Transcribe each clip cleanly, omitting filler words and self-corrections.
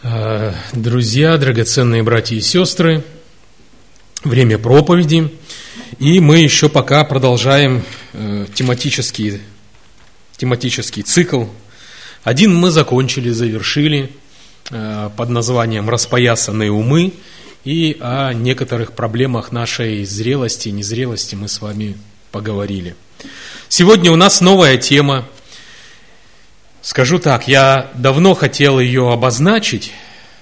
Друзья, драгоценные братья и сестры, время проповеди, и мы еще пока продолжаем тематический цикл. Один мы закончили, завершили под названием «Распоясанные умы», и о некоторых проблемах нашей зрелости и незрелости мы с вами поговорили. Сегодня у нас новая тема. Скажу так, я давно хотел ее обозначить.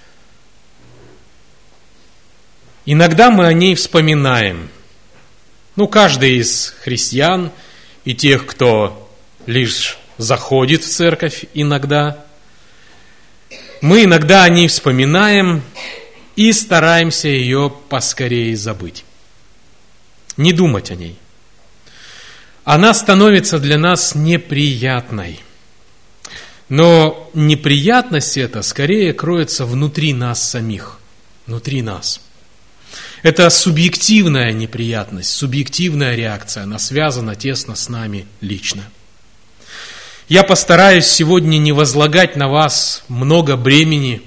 Иногда мы о ней вспоминаем. Каждый из христиан и тех, кто лишь заходит в церковь иногда, мы иногда о ней вспоминаем и стараемся ее поскорее забыть. Не думать о ней. Она становится для нас неприятной. Но неприятность эта скорее кроется внутри нас самих, внутри нас. Это субъективная неприятность, субъективная реакция, она связана тесно с нами лично. Я постараюсь сегодня не возлагать на вас много бремени,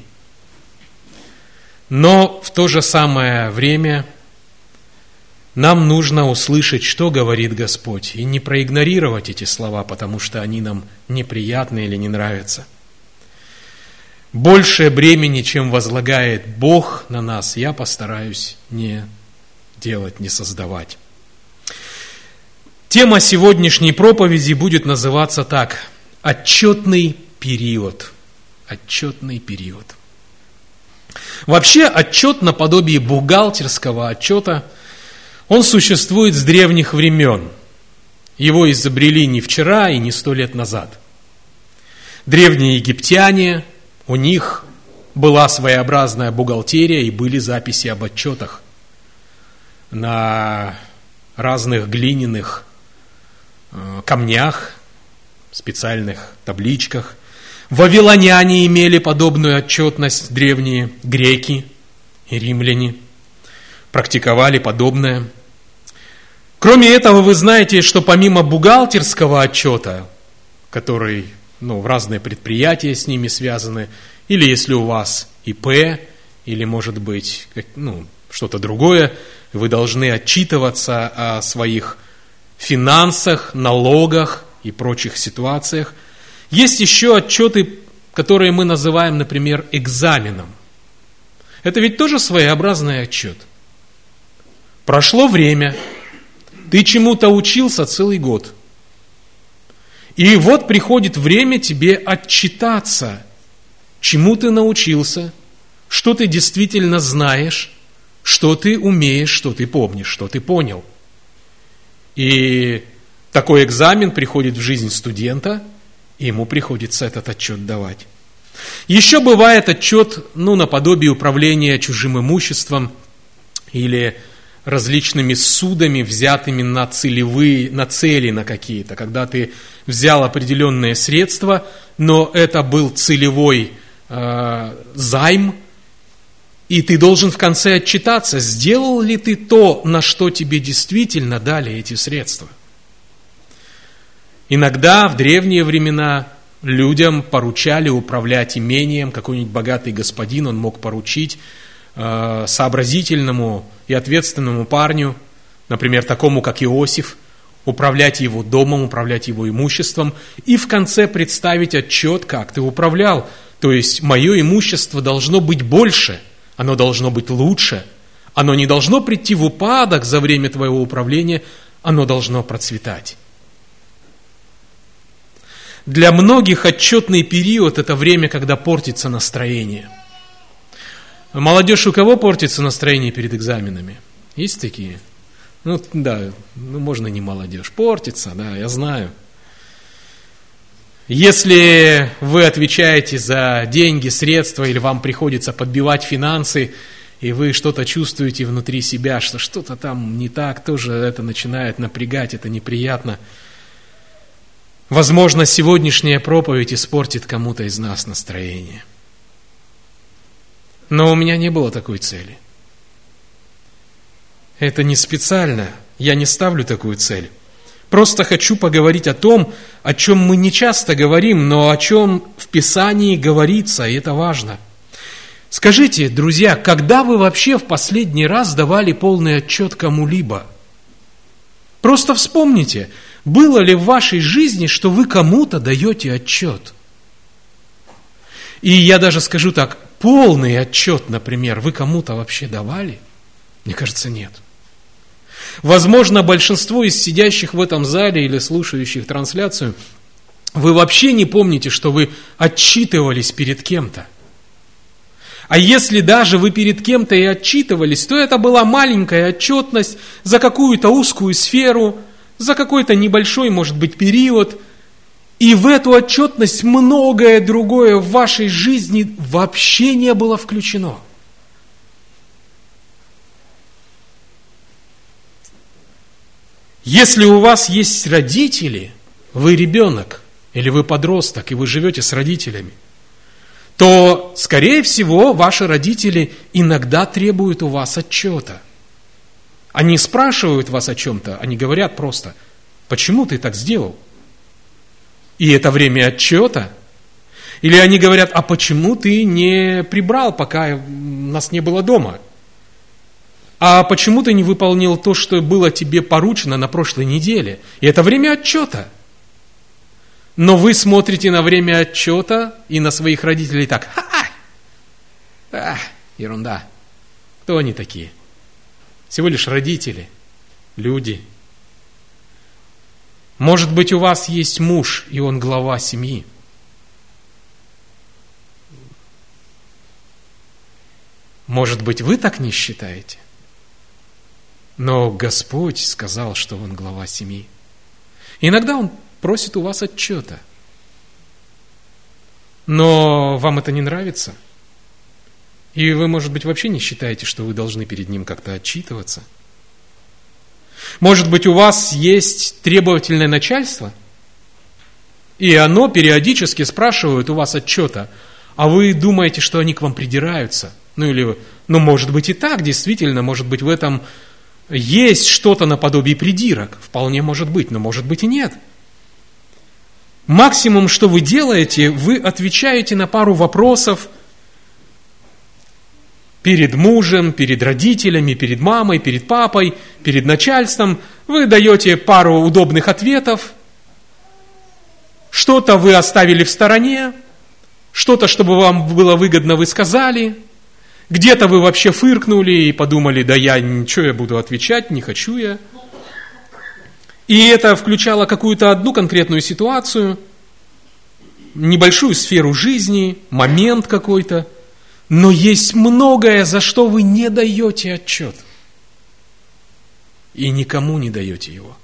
но в то же самое время нам нужно услышать, что говорит Господь, и не проигнорировать эти слова, потому что они нам неприятны или не нравятся. Больше бремени, чем возлагает Бог на нас, я постараюсь не делать, не создавать. Тема сегодняшней проповеди будет называться так: отчетный период. Отчетный период. Вообще, отчет наподобие бухгалтерского отчета, он существует с древних времен. Его изобрели не вчера и не 100 лет назад. Древние египтяне, у них была своеобразная бухгалтерия и были записи об отчетах на разных глиняных камнях, специальных табличках. Вавилоняне имели подобную отчетность, древние греки и римляне практиковали подобное. Кроме этого, вы знаете, что помимо бухгалтерского отчета, который, в разные предприятия с ними связаны, или если у вас ИП, или, может быть, что-то другое, вы должны отчитываться о своих финансах, налогах и прочих ситуациях. Есть еще отчеты, которые мы называем, например, экзаменом. Это ведь тоже своеобразный отчет. Прошло время, ты чему-то учился целый год. И вот приходит время тебе отчитаться, чему ты научился, что ты действительно знаешь, что ты умеешь, что ты помнишь, что ты понял. И такой экзамен приходит в жизнь студента, и ему приходится этот отчет давать. Еще бывает отчет, наподобие управления чужим имуществом или различными судами, взятыми на цели на какие-то, когда ты взял определенные средства, но это был целевой займ, и ты должен в конце отчитаться, сделал ли ты то, на что тебе действительно дали эти средства. Иногда в древние времена людям поручали управлять имением, какой-нибудь богатый господин, он мог поручить сообразительному и ответственному парню, например, такому, как Иосиф, управлять его домом, управлять его имуществом, и в конце представить отчет, как ты управлял. То есть, мое имущество должно быть больше, оно должно быть лучше, оно не должно прийти в упадок за время твоего управления, оно должно процветать. Для многих отчетный период – это время, когда портится настроение. Молодежь, у кого портится настроение перед экзаменами? Есть такие? Можно не молодежь. Портится, я знаю. Если вы отвечаете за деньги, средства, или вам приходится подбивать финансы, и вы что-то чувствуете внутри себя, что что-то там не так, тоже это начинает напрягать, это неприятно. Возможно, сегодняшняя проповедь испортит кому-то из нас настроение. Но у меня не было такой цели. Это не специально, я не ставлю такую цель. Просто хочу поговорить о том, о чем мы не часто говорим, но о чем в Писании говорится, и это важно. Скажите, друзья, когда вы вообще в последний раз давали полный отчет кому-либо? Просто вспомните, было ли в вашей жизни, что вы кому-то даете отчет? И я даже скажу так, полный отчет, например, вы кому-то вообще давали? Мне кажется, нет. Возможно, большинство из сидящих в этом зале или слушающих трансляцию, вы вообще не помните, что вы отчитывались перед кем-то. А если даже вы перед кем-то и отчитывались, то это была маленькая отчетность за какую-то узкую сферу, за какой-то небольшой, может быть, период. И в эту отчетность многое другое в вашей жизни вообще не было включено. Если у вас есть родители, вы ребенок, или вы подросток, и вы живете с родителями, то, скорее всего, ваши родители иногда требуют у вас отчета. Они спрашивают вас о чем-то, они говорят просто, почему ты так сделал? И это время отчета. Или они говорят, а почему ты не прибрал, пока нас не было дома? А почему ты не выполнил то, что было тебе поручено на прошлой неделе? И это время отчета. Но вы смотрите на время отчета и на своих родителей так, ерунда. Кто они такие? Всего лишь родители, люди. Может быть, у вас есть муж, и он глава семьи. Может быть, вы так не считаете? Но Господь сказал, что Он глава семьи. Иногда Он просит у вас отчета. Но вам это не нравится? И вы, может быть, вообще не считаете, что вы должны перед Ним как-то отчитываться? Может быть, у вас есть требовательное начальство, и оно периодически спрашивает у вас отчета, а вы думаете, что они к вам придираются? Может быть и так, действительно, может быть в этом есть что-то наподобие придирок, вполне может быть, но может быть и нет. Максимум, что вы делаете, вы отвечаете на пару вопросов перед мужем, перед родителями, перед мамой, перед папой, перед начальством. Вы даете пару удобных ответов. Что-то вы оставили в стороне, что-то, чтобы вам было выгодно, вы сказали. Где-то вы вообще фыркнули и подумали, да я ничего, я буду отвечать, не хочу я. И это включало какую-то одну конкретную ситуацию, небольшую сферу жизни, момент какой-то. Но есть многое, за что вы не даете отчет. И никому не даете его.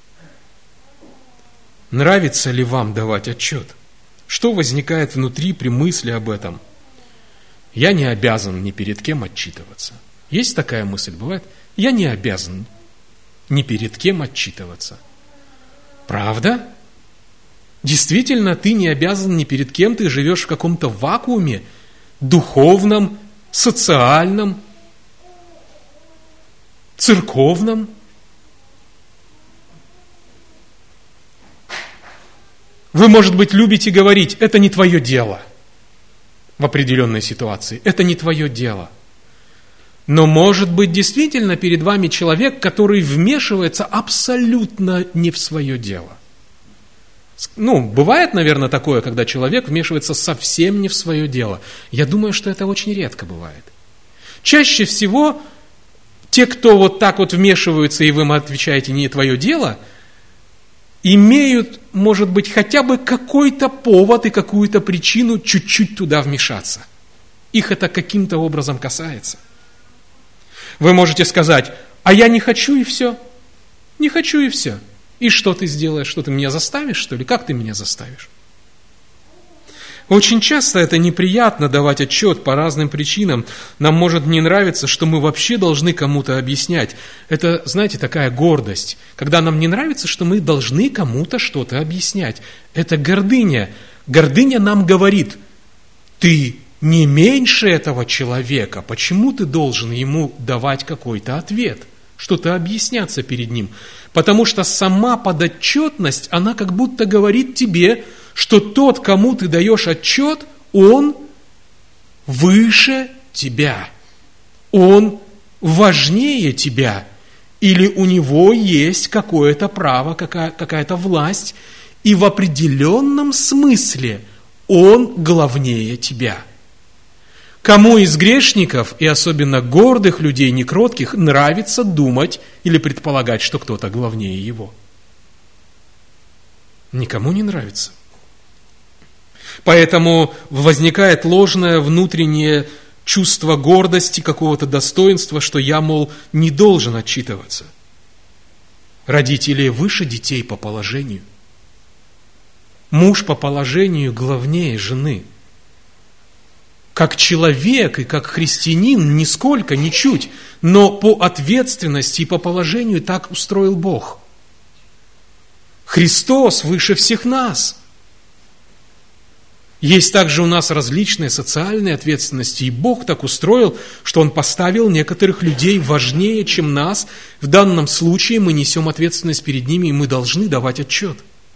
Нравится ли вам давать отчет? Что возникает внутри при мысли об этом? Я не обязан ни перед кем отчитываться. Есть такая мысль, бывает? Я не обязан ни перед кем отчитываться. Правда? Действительно, ты не обязан ни перед кем, ты живешь в каком-то вакууме, духовном, социальном, церковном. Вы, может быть, любите говорить, это не твое дело в определенной ситуации, это не твое дело. Но, может быть, действительно перед вами человек, который вмешивается абсолютно не в свое дело. Бывает, наверное, такое, когда человек вмешивается совсем не в свое дело. Я думаю, что это очень редко бывает. Чаще всего те, кто вот так вот вмешиваются, и вы им отвечаете «не твое дело», имеют, может быть, хотя бы какой-то повод и какую-то причину чуть-чуть туда вмешаться. Их это каким-то образом касается. Вы можете сказать, а я не хочу и все. Не хочу и все. И что ты сделаешь? Что ты меня заставишь, что ли? Как ты меня заставишь? Очень часто это неприятно давать отчет по разным причинам. Нам может не нравиться, что мы вообще должны кому-то объяснять. Это, знаете, такая гордость. Когда нам не нравится, что мы должны кому-то что-то объяснять. Это гордыня. Гордыня нам говорит, ты не меньше этого человека. Почему ты должен ему давать какой-то ответ? Что-то объясняться перед ним. Потому что сама подотчетность, она как будто говорит тебе, что тот, кому ты даешь отчет, он выше тебя? Он важнее тебя? Или у него есть какое-то право, какая-то власть, и в определенном смысле он главнее тебя? Кому из грешников, и особенно гордых людей, некротких, нравится думать или предполагать, что кто-то главнее его? Никому не нравится. Поэтому возникает ложное внутреннее чувство гордости, какого-то достоинства, что я, мол, не должен отчитываться. Родители выше детей по положению. Муж по положению главнее жены. Как человек и как христианин нисколько, ничуть, но по ответственности и по положению так устроил Бог. Христос выше всех нас. Есть также у нас различные социальные ответственности, и Бог так устроил, что Он поставил некоторых людей важнее, чем нас. В данном случае мы несем ответственность перед ними, и мы должны давать отчет.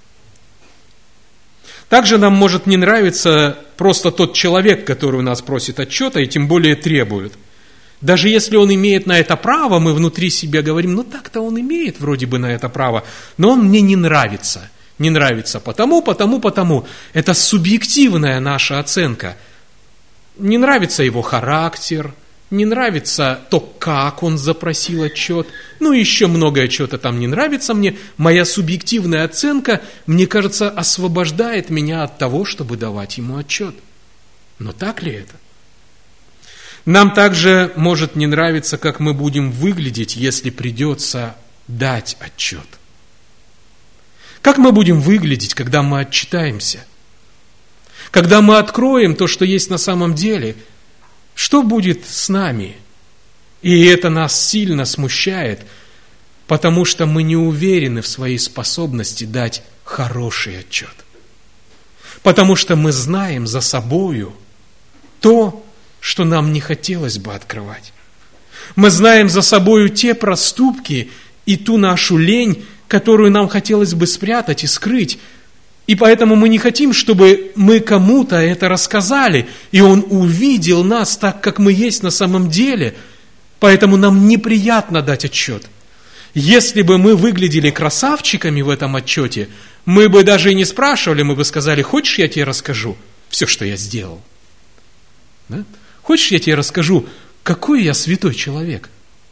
Также нам может не нравиться просто тот человек, который у нас просит отчета, и тем более требует. Даже если он имеет на это право, мы внутри себя говорим, так-то он имеет вроде бы на это право, но он мне не нравится. Не нравится потому. Это субъективная наша оценка. Не нравится его характер, не нравится то, как он запросил отчет. Еще многое что-то там не нравится мне. Моя субъективная оценка, мне кажется, освобождает меня от того, чтобы давать ему отчет. Но так ли это? Нам также может не нравиться, как мы будем выглядеть, если придется дать отчет. Как мы будем выглядеть, когда мы отчитаемся? Когда мы откроем то, что есть на самом деле, что будет с нами? И это нас сильно смущает, потому что мы не уверены в своей способности дать хороший отчет. Потому что мы знаем за собою то, что нам не хотелось бы открывать. Мы знаем за собою те проступки и ту нашу лень, которую нам хотелось бы спрятать и скрыть. И поэтому мы не хотим, чтобы мы кому-то это рассказали, и он увидел нас так, как мы есть на самом деле. Поэтому нам неприятно дать отчет. Если бы мы выглядели красавчиками в этом отчете, мы бы даже и не спрашивали, мы бы сказали, хочешь, я тебе расскажу все, что я сделал? Да? Хочешь, я тебе расскажу, какой я святой человек?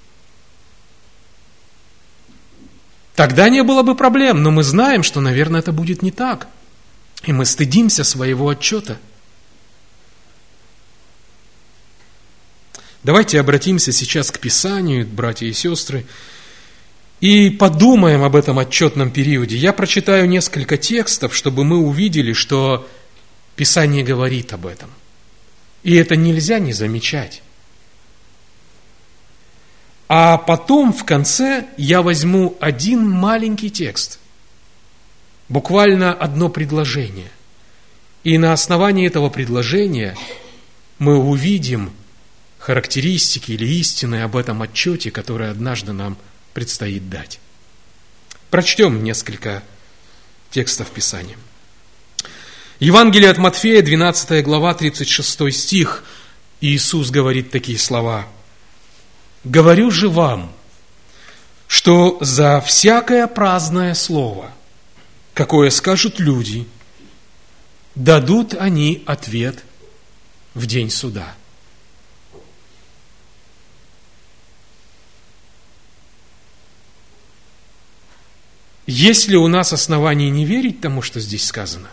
Тогда не было бы проблем, но мы знаем, что, наверное, это будет не так. И мы стыдимся своего отчета. Давайте обратимся сейчас к Писанию, братья и сестры, и подумаем об этом отчетном периоде. Я прочитаю несколько текстов, чтобы мы увидели, что Писание говорит об этом. И это нельзя не замечать. А потом в конце я возьму один маленький текст, буквально одно предложение. И на основании этого предложения мы увидим характеристики или истины об этом отчете, который однажды нам предстоит дать. Прочтем несколько текстов Писания. Евангелие от Матфея, 12 глава, 36 стих. Иисус говорит такие слова. «Говорю же вам, что за всякое праздное слово, какое скажут люди, дадут они ответ в день суда». Есть ли у нас основания не верить тому, что здесь сказано?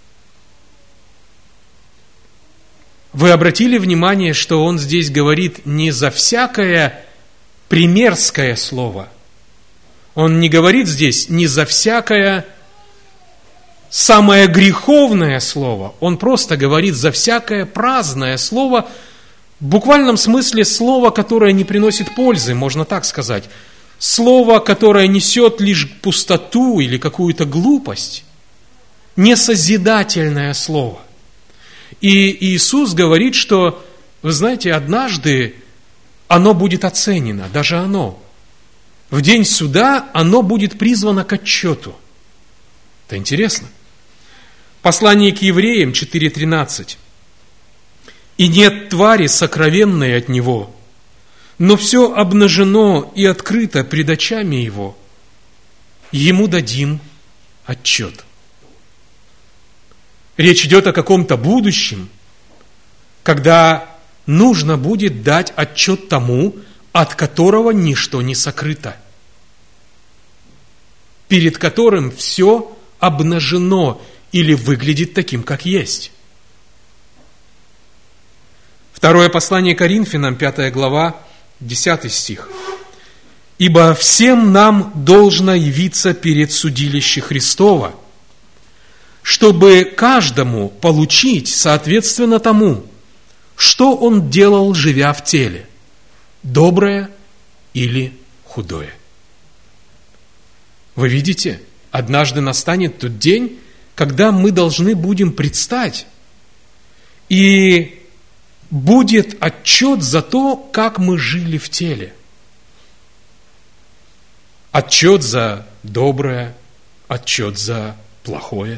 Вы обратили внимание, что он здесь говорит не за всякое примерское слово. Он не говорит здесь не за всякое самое греховное слово. Он просто говорит за всякое праздное слово, в буквальном смысле слово, которое не приносит пользы, можно так сказать. Слово, которое несет лишь пустоту или какую-то глупость. Несозидательное слово. И Иисус говорит, что, вы знаете, однажды оно будет оценено, даже оно. В день суда оно будет призвано к отчету. Это интересно. Послание к евреям 4:13. и нет твари сокровенной от Него, но все обнажено и открыто пред очами Его. Ему дадим отчет». Речь идет о каком-то будущем, когда нужно будет дать отчет тому, от которого ничто не сокрыто, перед которым все обнажено или выглядит таким, как есть. Второе послание Коринфянам, 5 глава, 10 стих. «Ибо всем нам должно явиться перед судилище Христова, чтобы каждому получить соответственно тому, что он делал, живя в теле, доброе или худое». Вы видите, однажды настанет тот день, когда мы должны будем предстать, и будет отчет за то, как мы жили в теле. Отчет за доброе, отчет за плохое.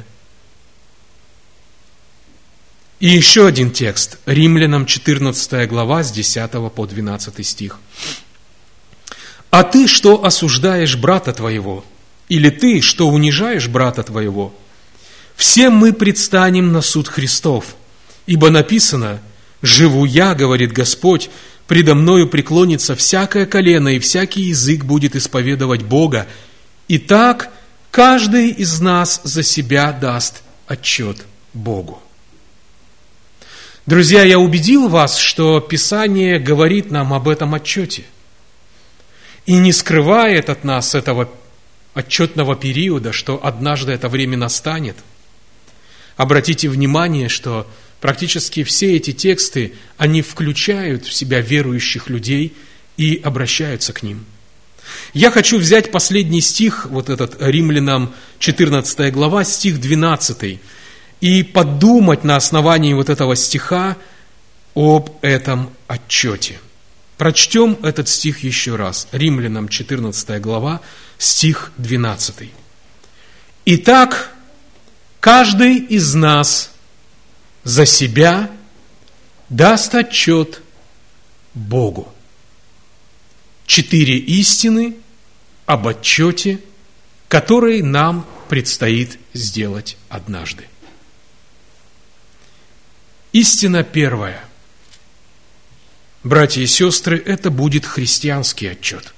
И еще один текст, Римлянам 14 глава, с 10 по 12 стих. «А ты, что осуждаешь брата твоего, или ты, что унижаешь брата твоего, все мы предстанем на суд Христов, ибо написано: живу я, говорит Господь, предо мною преклонится всякое колено, и всякий язык будет исповедовать Бога. Итак, каждый из нас за себя даст отчет Богу». Друзья, я убедил вас, что Писание говорит нам об этом отчете и не скрывает от нас этого отчетного периода, что однажды это время настанет. Обратите внимание, что практически все эти тексты, они включают в себя верующих людей и обращаются к ним. Я хочу взять последний стих, вот этот Римлянам 14 глава, стих 12, и подумать на основании вот этого стиха об этом отчете. Прочтем этот стих еще раз. Римлянам 14 глава, стих 12. «Итак, каждый из нас за себя даст отчет Богу». 4 истины об отчете, который нам предстоит сделать однажды. Истина первая. Братья и сестры, это будет христианский отчет.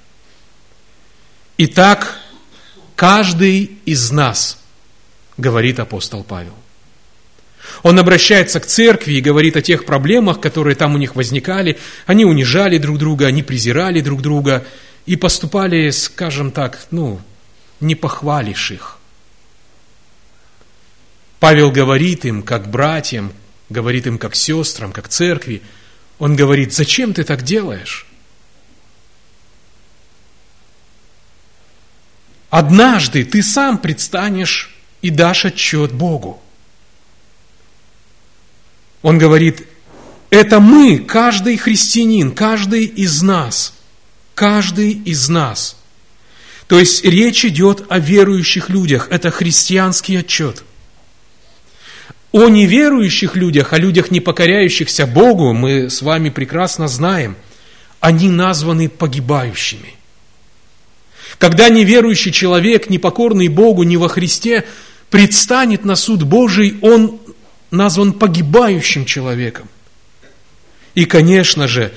Итак, каждый из нас, говорит апостол Павел. Он обращается к церкви и говорит о тех проблемах, которые там у них возникали. Они унижали друг друга, они презирали друг друга и поступали, скажем так, не похвалишь их. Павел говорит им, как братьям, говорит им, как сестрам, как церкви. Он говорит: зачем ты так делаешь? Однажды ты сам предстанешь и дашь отчет Богу. Он говорит: это мы, каждый христианин, каждый из нас. Каждый из нас. То есть речь идет о верующих людях. Это христианский отчет. О неверующих людях, о людях, не покоряющихся Богу, мы с вами прекрасно знаем. Они названы погибающими. Когда неверующий человек, непокорный Богу, не во Христе, предстанет на суд Божий, он назван погибающим человеком. И, конечно же,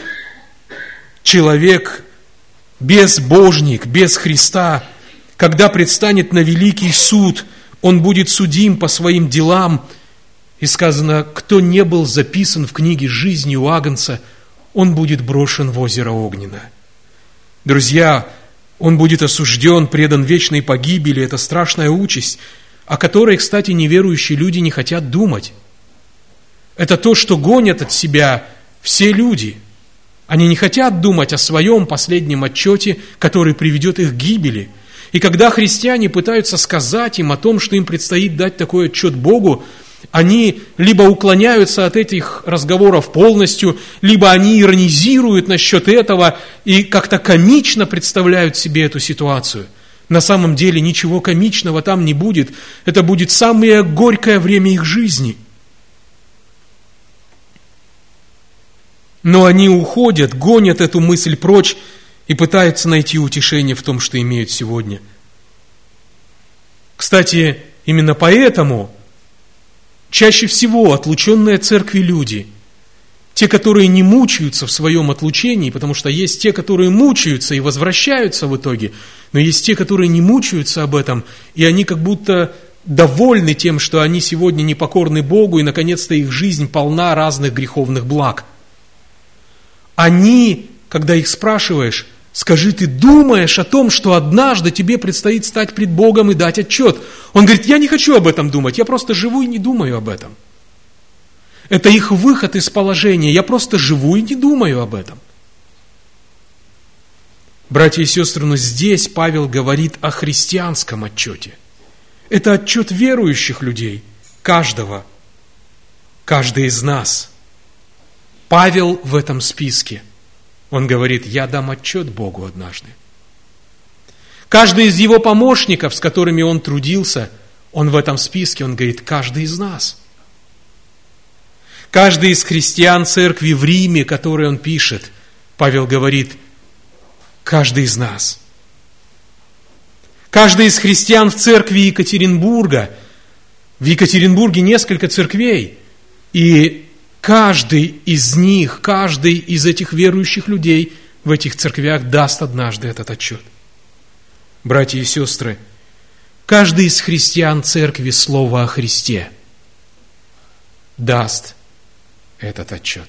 человек безбожник, без Христа, когда предстанет на великий суд, он будет судим по своим делам. И сказано: кто не был записан в книге жизни у Агнца, он будет брошен в озеро огненное. Друзья, он будет осужден, предан вечной погибели. Это страшная участь, о которой, кстати, неверующие люди не хотят думать. Это то, что гонят от себя все люди. Они не хотят думать о своем последнем отчете, который приведет их к гибели. И когда христиане пытаются сказать им о том, что им предстоит дать такой отчет Богу, они либо уклоняются от этих разговоров полностью, либо они иронизируют насчет этого и как-то комично представляют себе эту ситуацию. На самом деле ничего комичного там не будет. Это будет самое горькое время их жизни. Но они уходят, гонят эту мысль прочь и пытаются найти утешение в том, что имеют сегодня. Кстати, именно поэтому чаще всего отлученные от церкви люди, те, которые не мучаются в своем отлучении, потому что есть те, которые мучаются и возвращаются в итоге, но есть те, которые не мучаются об этом, и они как будто довольны тем, что они сегодня непокорны Богу, и наконец-то их жизнь полна разных греховных благ. Они, когда их спрашиваешь, скажи, ты думаешь о том, что однажды тебе предстоит стать пред Богом и дать отчет? Он говорит, я не хочу об этом думать, я просто живу и не думаю об этом. Это их выход из положения, я просто живу и не думаю об этом. Братья и сестры, но здесь Павел говорит о христианском отчете. Это отчет верующих людей, каждый из нас. Павел в этом списке. Он говорит, я дам отчет Богу однажды. Каждый из его помощников, с которыми он трудился, он в этом списке, он говорит, каждый из нас. Каждый из христиан церкви в Риме, которые он пишет, Павел говорит, каждый из нас. Каждый из христиан в церкви Екатеринбурга, в Екатеринбурге несколько церквей, и каждый из них, каждый из этих верующих людей в этих церквях даст однажды этот отчет. Братья и сестры, каждый из христиан церкви Слова о Христе даст этот отчет.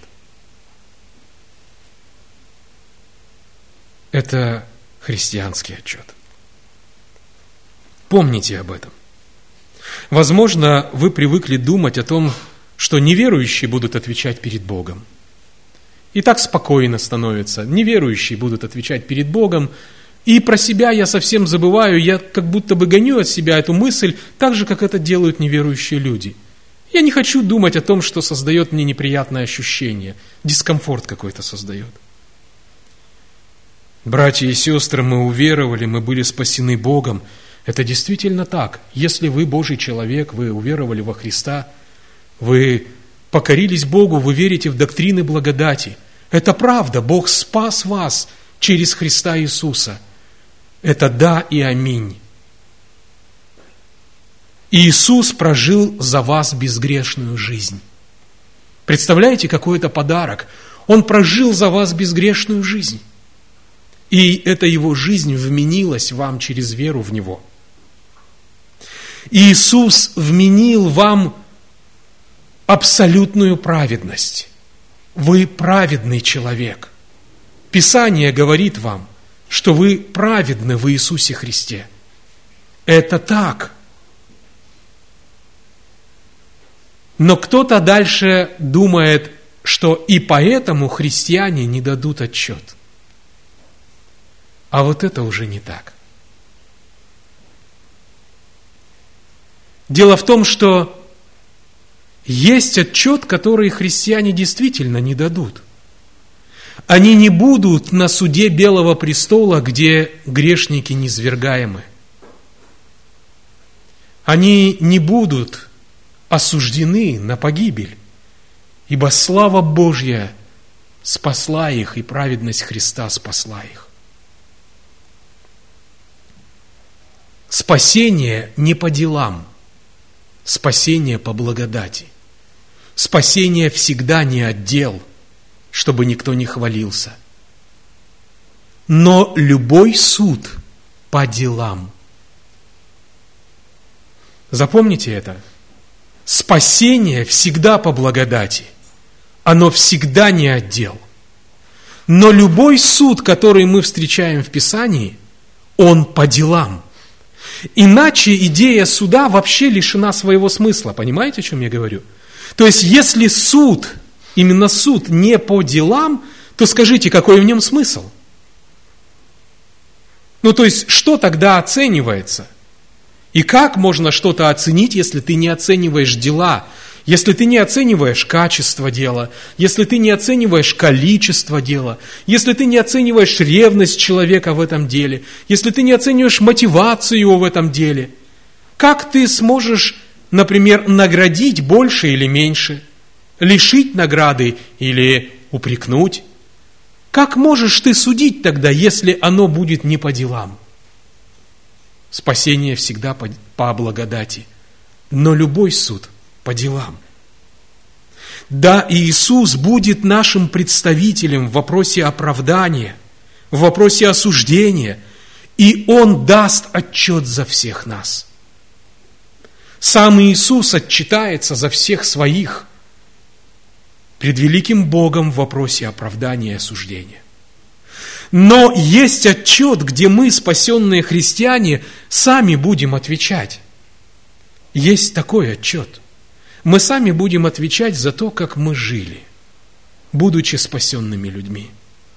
Это христианский отчет. Помните об этом. Возможно, вы привыкли думать о том, что неверующие будут отвечать перед Богом. И так спокойно становится. Неверующие будут отвечать перед Богом. И про себя я совсем забываю, я как будто бы гоню от себя эту мысль, так же, как это делают неверующие люди. Я не хочу думать о том, что создает мне неприятное ощущение, дискомфорт какой-то создает. Братья и сестры, мы уверовали, мы были спасены Богом. Это действительно так. Если вы Божий человек, вы уверовали во Христа, вы покорились Богу, вы верите в доктрины благодати. Это правда, Бог спас вас через Христа Иисуса. Это да и аминь. Иисус прожил за вас безгрешную жизнь. Представляете, какой это подарок? Он прожил за вас безгрешную жизнь. И эта Его жизнь вменилась вам через веру в Него. Иисус вменил вам абсолютную праведность. Вы праведный человек. Писание говорит вам, что вы праведны в Иисусе Христе. Это так. Но кто-то дальше думает, что и поэтому христиане не дадут отчет. А вот это уже не так. Дело в том, что есть отчет, который христиане действительно не дадут. Они не будут на суде Белого престола, где грешники низвергаемы. Они не будут осуждены на погибель, ибо слава Божья спасла их, и праведность Христа спасла их. Спасение не по делам, спасение по благодати. Спасение всегда не от дел, чтобы никто не хвалился. Но любой суд по делам. Запомните это. Спасение всегда по благодати. Оно всегда не от дел. Но любой суд, который мы встречаем в Писании, он по делам. Иначе идея суда вообще лишена своего смысла. Понимаете, о чем я говорю? То есть, если суд, именно суд не по делам, то скажите, какой в нем смысл? То есть, что тогда оценивается? И как можно что-то оценить, если ты не оцениваешь дела? Если ты не оцениваешь качество дела, если ты не оцениваешь количество дела, если ты не оцениваешь ревность человека в этом деле, если ты не оцениваешь мотивацию его в этом деле, как ты сможешь, например, наградить больше или меньше, лишить награды или упрекнуть. Как можешь ты судить тогда, если оно будет не по делам? Спасение всегда по благодати, но любой суд по делам. Да, Иисус будет нашим представителем в вопросе оправдания, в вопросе осуждения, и Он даст отчет за всех нас. Сам Иисус отчитается за всех своих пред великим Богом в вопросе оправдания и осуждения. Но есть отчет, где мы, спасенные христиане, сами будем отвечать. Есть такой отчет. Мы сами будем отвечать за то, как мы жили, будучи спасенными людьми.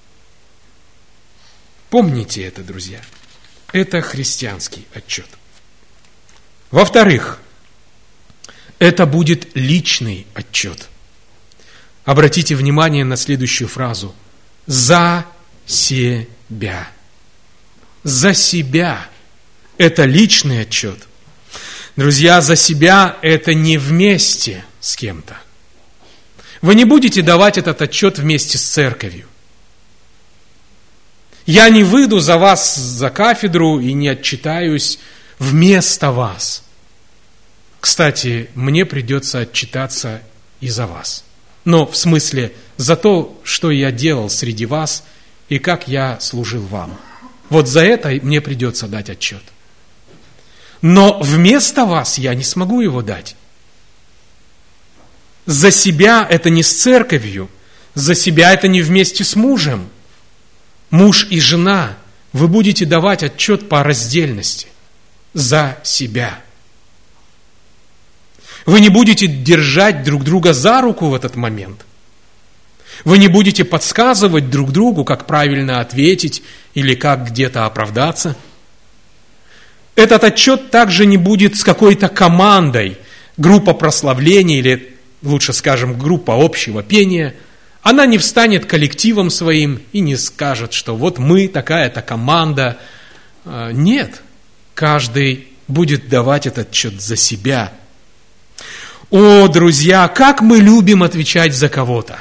Помните это, друзья. Это христианский отчет. Во-вторых, это будет личный отчет. Обратите внимание на следующую фразу. За себя. За себя. Это личный отчет. Друзья, за себя это не вместе с кем-то. Вы не будете давать этот отчет вместе с церковью. Я не выйду за вас за кафедру и не отчитаюсь вместо вас. Кстати, мне придется отчитаться и за вас. Но в смысле за то, что я делал среди вас и как я служил вам. Вот за это мне придется дать отчет. Но вместо вас я не смогу его дать. За себя это не с церковью, за себя это не вместе с мужем. Муж и жена, вы будете давать отчет по раздельности. За себя. Вы не будете держать друг друга за руку в этот момент. Вы не будете подсказывать друг другу, как правильно ответить или как где-то оправдаться. Этот отчет также не будет с какой-то командой, группа прославления или, лучше скажем, группа общего пения. Она не встанет коллективом своим и не скажет, что вот мы такая-то команда. Нет, каждый будет давать этот отчет за себя. О, друзья, как мы любим отвечать за кого-то.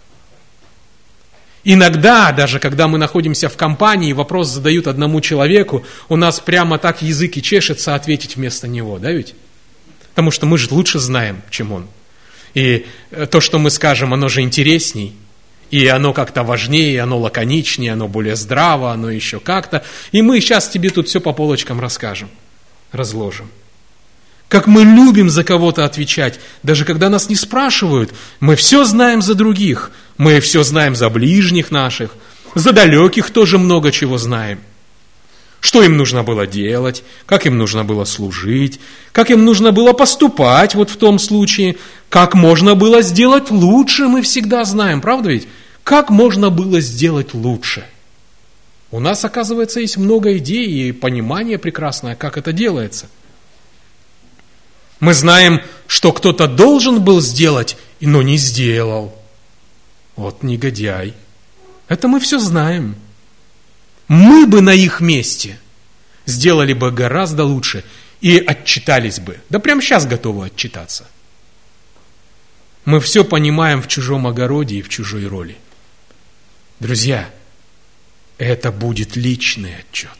Иногда, даже когда мы находимся в компании, вопрос задают одному человеку, у нас прямо так язык и чешется ответить вместо него, да ведь? Потому что мы же лучше знаем, чем он. И то, что мы скажем, оно же интересней, и оно как-то важнее, оно лаконичнее, оно более здраво, оно еще как-то. И мы сейчас тебе тут все по полочкам расскажем, разложим. Как мы любим за кого-то отвечать, даже когда нас не спрашивают, мы все знаем за других, мы все знаем за ближних наших, за далеких тоже много чего знаем. Что им нужно было делать, как им нужно было служить, как им нужно было поступать вот в том случае, как можно было сделать лучше, мы всегда знаем, правда ведь? Как можно было сделать лучше? У нас, оказывается, есть много идей и понимание прекрасное, как это делается. Мы знаем, что кто-то должен был сделать, но не сделал. Вот негодяй. Это мы все знаем. Мы бы на их месте сделали бы гораздо лучше и отчитались бы. Да прямо сейчас готовы отчитаться. Мы все понимаем в чужом огороде и в чужой роли. Друзья, это будет личный отчет.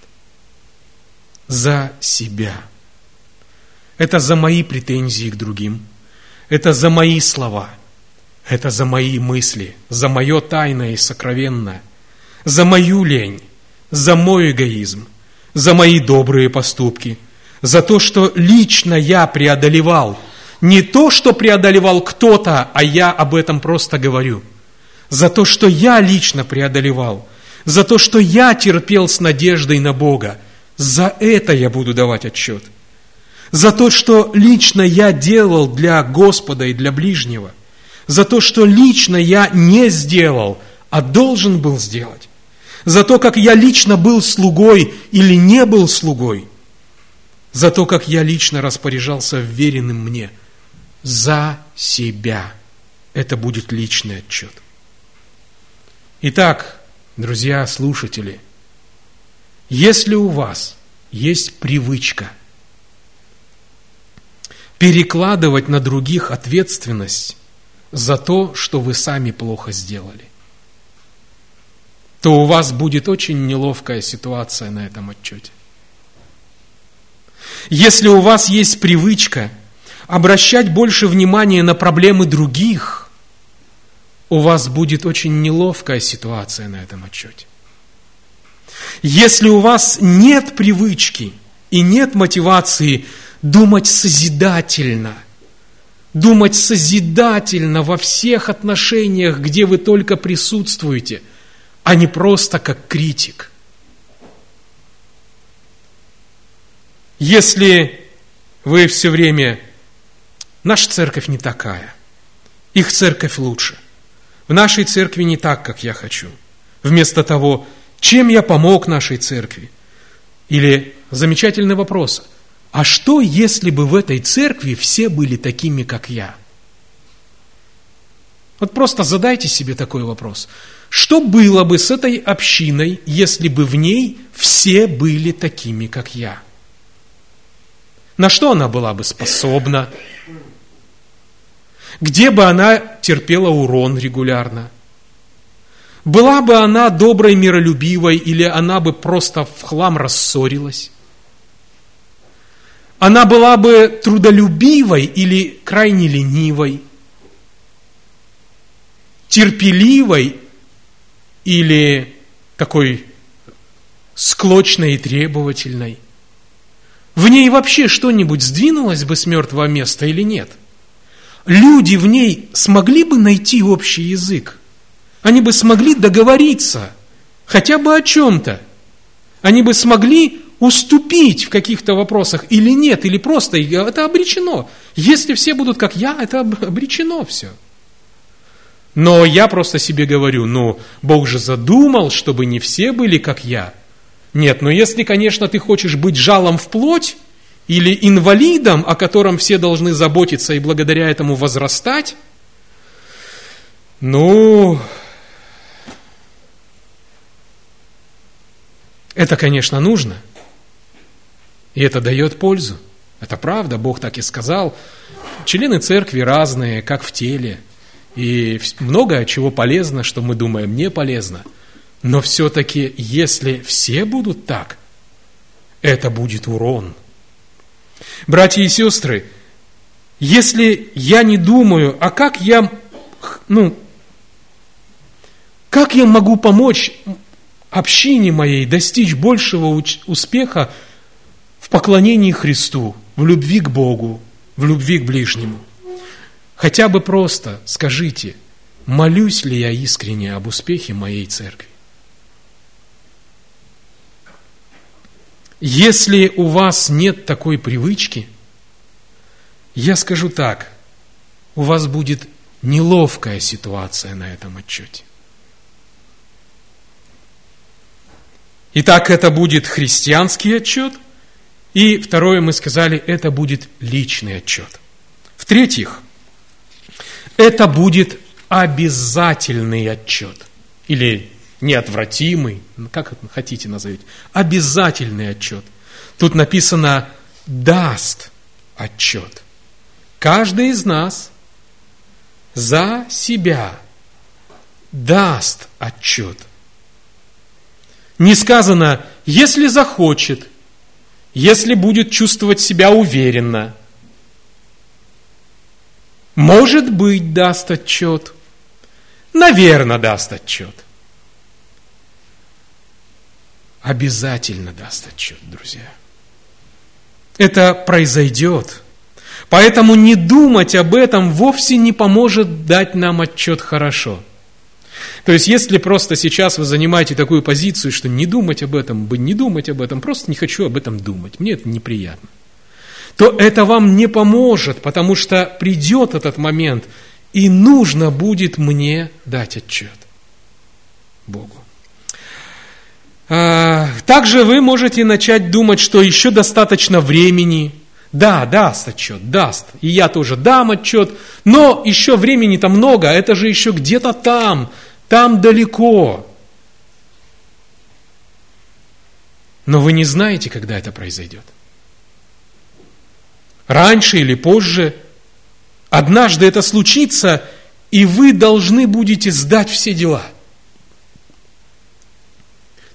За себя. Это за мои претензии к другим. Это за мои слова. Это за мои мысли. За мое тайное и сокровенное. За мою лень. За мой эгоизм. За мои добрые поступки. За то, что лично я преодолевал. Не то, что преодолевал кто-то, а я об этом просто говорю. За то, что я лично преодолевал. За то, что я терпел с надеждой на Бога. За это я буду давать отчет. За то, что лично я делал для Господа и для ближнего. За то, что лично я не сделал, а должен был сделать. За то, как я лично был слугой или не был слугой. За то, как я лично распоряжался вверенным мне. За себя. Это будет личный отчет. Итак, друзья, слушатели, если у вас есть привычка перекладывать на других ответственность за то, что вы сами плохо сделали, то у вас будет очень неловкая ситуация на этом отчете. Если у вас есть привычка обращать больше внимания на проблемы других, у вас будет очень неловкая ситуация на этом отчете. Если у вас нет привычки и нет мотивации думать созидательно во всех отношениях, где вы только присутствуете, а не просто как критик. Если вы все время: наша церковь не такая, их церковь лучше, в нашей церкви не так, как я хочу, вместо того, чем я помог нашей церкви. Или замечательный вопрос: а что, если бы в этой церкви все были такими, как я? Вот просто задайте себе такой вопрос. Что было бы с этой общиной, если бы в ней все были такими, как я? На что она была бы способна? Где бы она терпела урон регулярно? Была бы она доброй, миролюбивой, или она бы просто в хлам рассорилась? Она была бы трудолюбивой или крайне ленивой? Терпеливой или такой склочной и требовательной? В ней вообще что-нибудь сдвинулось бы с мертвого места или нет? Люди в ней смогли бы найти общий язык? Они бы смогли договориться хотя бы о чем-то? Они бы смогли уступить в каких-то вопросах или нет? Или просто это обречено? Если все будут как я, это обречено все. Но я просто себе говорю: Бог же задумал, чтобы не все были как я. Нет, если, конечно, ты хочешь быть жалом в плоть или инвалидом, о котором все должны заботиться и благодаря этому возрастать, это, конечно, нужно. И это дает пользу. Это правда, Бог так и сказал. Члены церкви разные, как в теле. И многое чего полезно, что мы думаем не полезно. Но все-таки, если все будут так, это будет урон. Братья и сестры, если я не думаю, а как я могу помочь общине моей достичь большего успеха в поклонении Христу, в любви к Богу, в любви к ближнему? Хотя бы просто скажите: молюсь ли я искренне об успехе моей церкви? Если у вас нет такой привычки, я скажу так: у вас будет неловкая ситуация на этом отчете. Итак, это будет христианский отчет. И второе, мы сказали, это будет личный отчет. В-третьих, это будет обязательный отчет. Или неотвратимый, как хотите назовите. Обязательный отчет. Тут написано «даст отчет». Каждый из нас за себя даст отчет. Не сказано «если захочет», «если будет чувствовать себя уверенно». Может быть, даст отчет. Наверное, даст отчет. Обязательно даст отчет, друзья. Это произойдет. Поэтому не думать об этом вовсе не поможет дать нам отчет хорошо. То есть, если просто сейчас вы занимаете такую позицию, что не думать об этом, просто не хочу об этом думать, мне это неприятно, то это вам не поможет, потому что придет этот момент, и нужно будет мне дать отчет Богу. Также вы можете начать думать, что еще достаточно времени. Да, даст отчет, даст. И я тоже дам отчет, но еще времени-то много, это же еще где-то там далеко. Но вы не знаете, когда это произойдет. Раньше или позже, однажды это случится, и вы должны будете сдать все дела.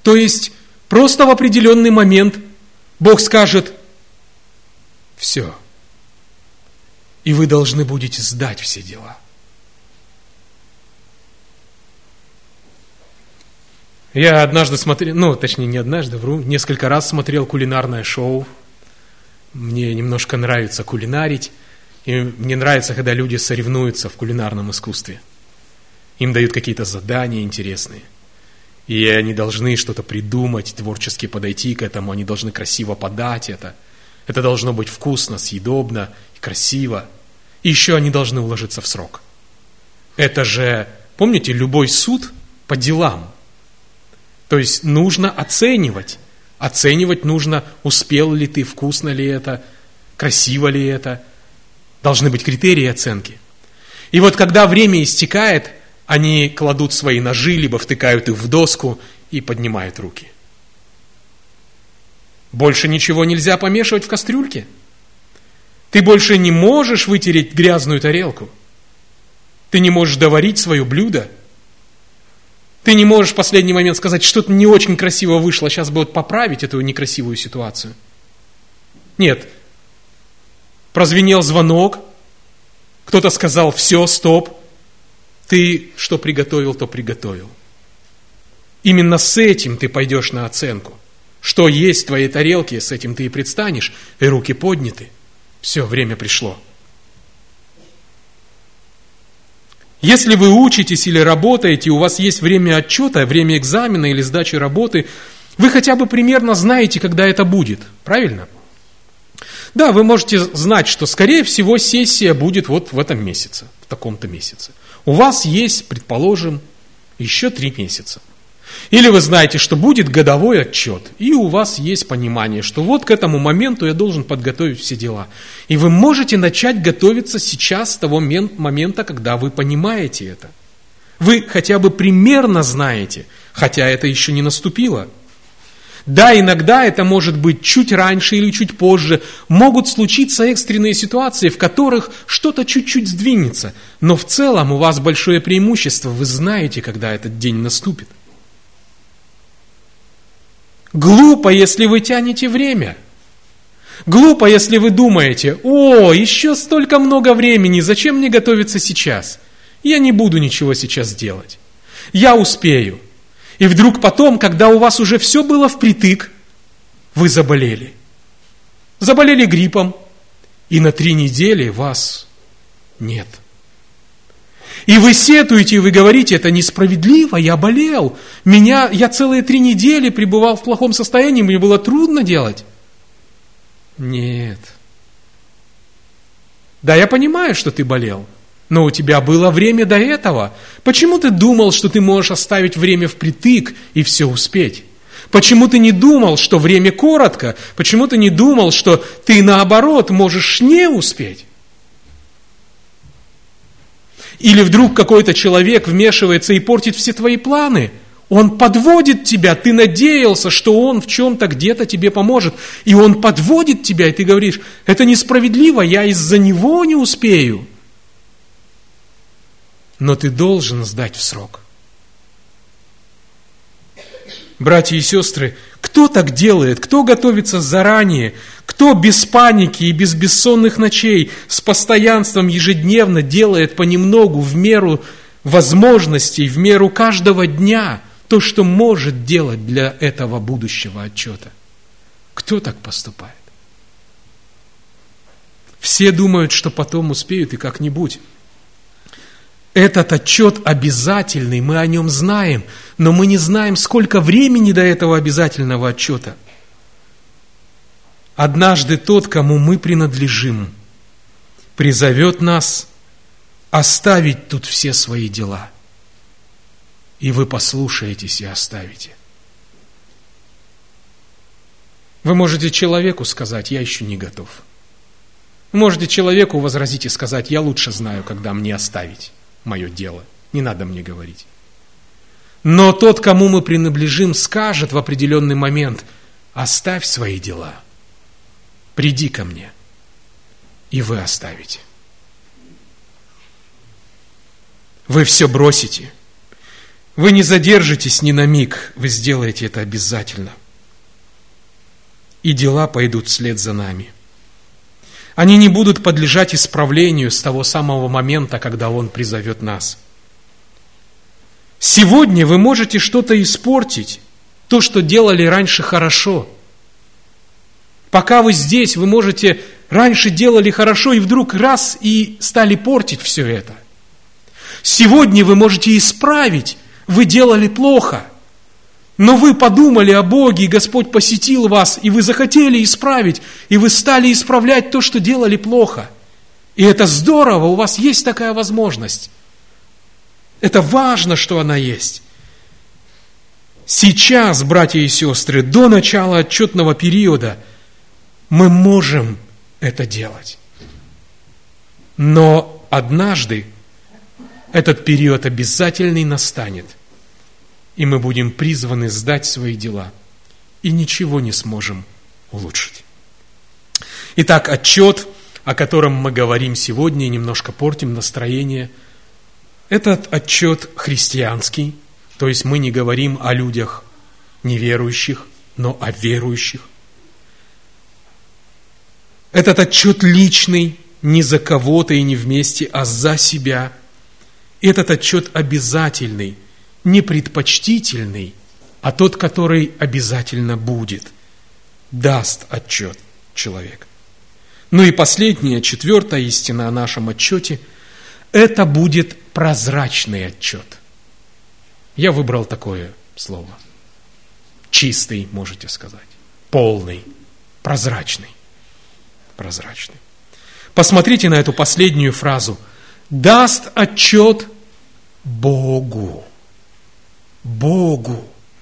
То есть, просто в определенный момент Бог скажет: все. И вы должны будете сдать все дела. Я однажды смотрел, несколько раз смотрел кулинарное шоу. Мне немножко нравится кулинарить. И мне нравится, когда люди соревнуются в кулинарном искусстве. Им дают какие-то задания интересные. И они должны что-то придумать, творчески подойти к этому. Они должны красиво подать это. Это должно быть вкусно, съедобно, красиво. И еще они должны уложиться в срок. Это же, помните, любой суд по делам. То есть нужно оценивать. Оценивать нужно, успел ли ты, вкусно ли это, красиво ли это. Должны быть критерии оценки. И вот когда время истекает, они кладут свои ножи, либо втыкают их в доску и поднимают руки. Больше ничего нельзя помешивать в кастрюльке. Ты больше не можешь вытереть грязную тарелку. Ты не можешь доварить свое блюдо. Ты не можешь в последний момент сказать: что-то не очень красиво вышло, сейчас бы поправить эту некрасивую ситуацию. Нет. Прозвенел звонок, кто-то сказал: все, стоп. Ты что приготовил, то приготовил. Именно с этим ты пойдешь на оценку. Что есть в твоей тарелке, с этим ты и предстанешь, и руки подняты. Все, время пришло. Если вы учитесь или работаете, у вас есть время отчета, время экзамена или сдачи работы, вы хотя бы примерно знаете, когда это будет. Правильно? Да, вы можете знать, что, скорее всего, сессия будет вот в этом месяце, в таком-то месяце. У вас есть, предположим, еще 3 месяца. Или вы знаете, что будет годовой отчет, и у вас есть понимание, что вот к этому моменту я должен подготовить все дела. И вы можете начать готовиться сейчас, с того момента, когда вы понимаете это. Вы хотя бы примерно знаете, хотя это еще не наступило. Да, иногда это может быть чуть раньше или чуть позже. Могут случиться экстренные ситуации, в которых что-то чуть-чуть сдвинется. Но в целом у вас большое преимущество. Вы знаете, когда этот день наступит. Глупо, если вы тянете время. Глупо, если вы думаете: о, еще столько много времени, зачем мне готовиться сейчас? Я не буду ничего сейчас делать. Я успею. И вдруг потом, когда у вас уже все было впритык, вы заболели. Заболели гриппом, и на 3 недели вас нет. И вы сетуете, и вы говорите: это несправедливо, я болел. Я целые 3 недели пребывал в плохом состоянии, мне было трудно делать. Нет. Да, я понимаю, что ты болел. Но у тебя было время до этого. Почему ты думал, что ты можешь оставить время впритык и все успеть? Почему ты не думал, что время коротко? Почему ты не думал, что ты, наоборот, можешь не успеть? Или вдруг какой-то человек вмешивается и портит все твои планы? Он подводит тебя, ты надеялся, что он в чем-то где-то тебе поможет. И он подводит тебя, и ты говоришь: это несправедливо, я из-за него не успею. Но ты должен сдать в срок. Братья и сестры, кто так делает, кто готовится заранее, кто без паники и без бессонных ночей, с постоянством ежедневно делает понемногу, в меру возможностей, в меру каждого дня, то, что может делать для этого будущего отчета? Кто так поступает? Все думают, что потом успеют и как-нибудь. Этот отчет обязательный, мы о нем знаем, но мы не знаем, сколько времени до этого обязательного отчета. Однажды тот, кому мы принадлежим, призовет нас оставить тут все свои дела. И вы послушаетесь и оставите. Вы можете человеку сказать: я еще не готов. Вы можете человеку возразить и сказать: я лучше знаю, когда мне оставить мое дело. Не надо мне говорить. Но тот, кому мы принадлежим, скажет в определенный момент: оставь свои дела, приди ко мне, и вы оставите. Вы все бросите, Вы не задержитесь ни на миг, вы сделаете это обязательно. И дела пойдут вслед за нами. Они не будут подлежать исправлению с того самого момента, когда Он призовет нас. Сегодня вы можете что-то испортить, то, что делали раньше хорошо. Пока вы здесь, вы можете, раньше делали хорошо, и вдруг раз и стали портить все это. Сегодня вы можете исправить, вы делали плохо, но вы подумали о Боге, и Господь посетил вас, и вы захотели исправить, и вы стали исправлять то, что делали плохо. И это здорово, у вас есть такая возможность. Это важно, что она есть. Сейчас, братья и сестры, до начала отчетного периода мы можем это делать. Но однажды этот период обязательный настанет, и мы будем призваны сдать свои дела, и ничего не сможем улучшить. Итак, отчет, о котором мы говорим сегодня, и немножко портим настроение, этот отчет христианский, то есть мы не говорим о людях неверующих, но о верующих. Этот отчет личный, не за кого-то и не вместе, а за себя. Этот отчет обязательный, не предпочтительный, а тот, который обязательно будет. Даст отчет человек. Ну и последняя, четвертая истина о нашем отчете – это будет прозрачный отчет. Я выбрал такое слово. Чистый, можете сказать. Полный, прозрачный. Прозрачный. Посмотрите на эту последнюю фразу. Даст отчет Богу. Богу.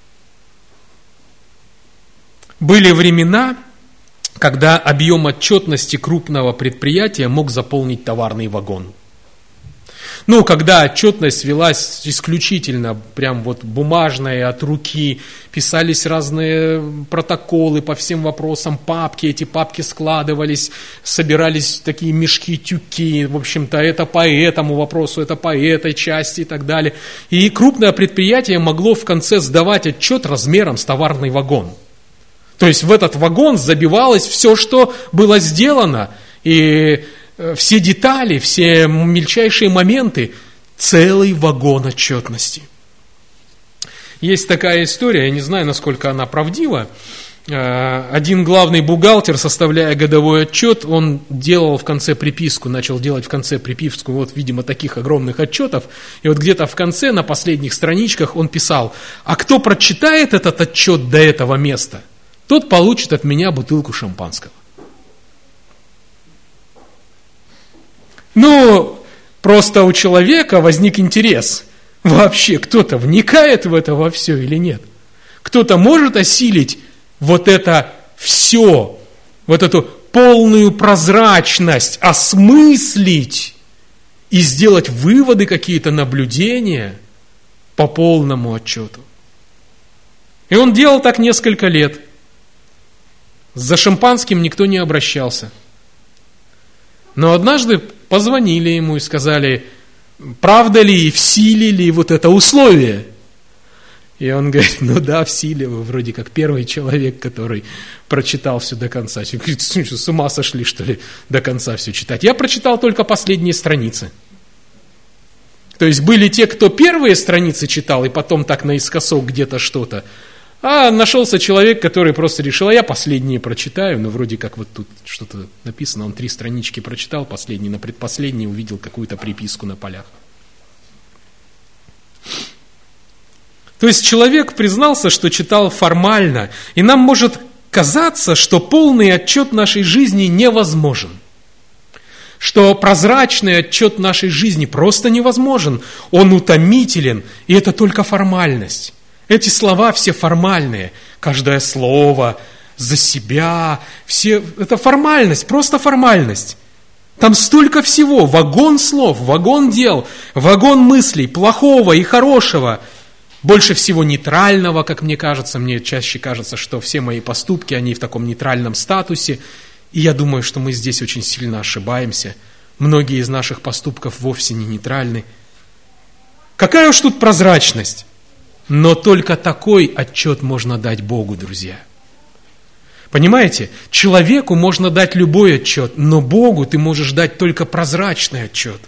Были времена, когда объем отчетности крупного предприятия мог заполнить товарный вагон. Ну, когда отчетность велась исключительно прям вот бумажная, от руки, писались разные протоколы по всем вопросам, папки, эти папки складывались, собирались такие мешки-тюки, в общем-то, это по этому вопросу, это по этой части и так далее. И крупное предприятие могло в конце сдавать отчет размером с товарный вагон. То есть в этот вагон забивалось все, что было сделано, и все детали, все мельчайшие моменты, целый вагон отчетности. Есть такая история, я не знаю, насколько она правдива. Один главный бухгалтер, составляя годовой отчет, он делал в конце приписку, начал делать в конце приписку, вот, видимо, таких огромных отчетов, и вот где-то в конце, на последних страничках он писал: а кто прочитает этот отчет до этого места, тот получит от меня бутылку шампанского. Ну, просто у человека возник интерес. Вообще, кто-то вникает в это во все или нет? Кто-то может осилить вот это все, вот эту полную прозрачность, осмыслить и сделать выводы, какие-то наблюдения по полному отчету. И он делал так несколько лет. За шампанским никто не обращался. Но однажды позвонили ему и сказали: правда ли и в силе ли вот это условие? И он говорит: ну да, в силе, вы вроде как первый человек, который прочитал все до конца. Он говорит: с ума сошли, что ли, до конца все читать? Я прочитал только последние страницы. То есть были те, кто первые страницы читал, и потом так наискосок где-то что-то. А нашелся человек, который просто решил: а я последние прочитаю. Ну, вроде как вот тут что-то написано, он 3 странички прочитал, последний на предпоследний увидел какую-то приписку на полях. То есть человек признался, что читал формально, и нам может казаться, что полный отчет нашей жизни невозможен. Что прозрачный отчет нашей жизни просто невозможен. Он утомителен, и это только формальность. Эти слова все формальные, каждое слово за себя, все, это формальность, просто формальность. Там столько всего, вагон слов, вагон дел, вагон мыслей, плохого и хорошего, больше всего нейтрального, как мне кажется. Мне чаще кажется, что все мои поступки, они в таком нейтральном статусе, и я думаю, что мы здесь очень сильно ошибаемся. Многие из наших поступков вовсе не нейтральны. Какая уж тут прозрачность? Но только такой отчет можно дать Богу, друзья. Понимаете, человеку можно дать любой отчет, но Богу ты можешь дать только прозрачный отчет.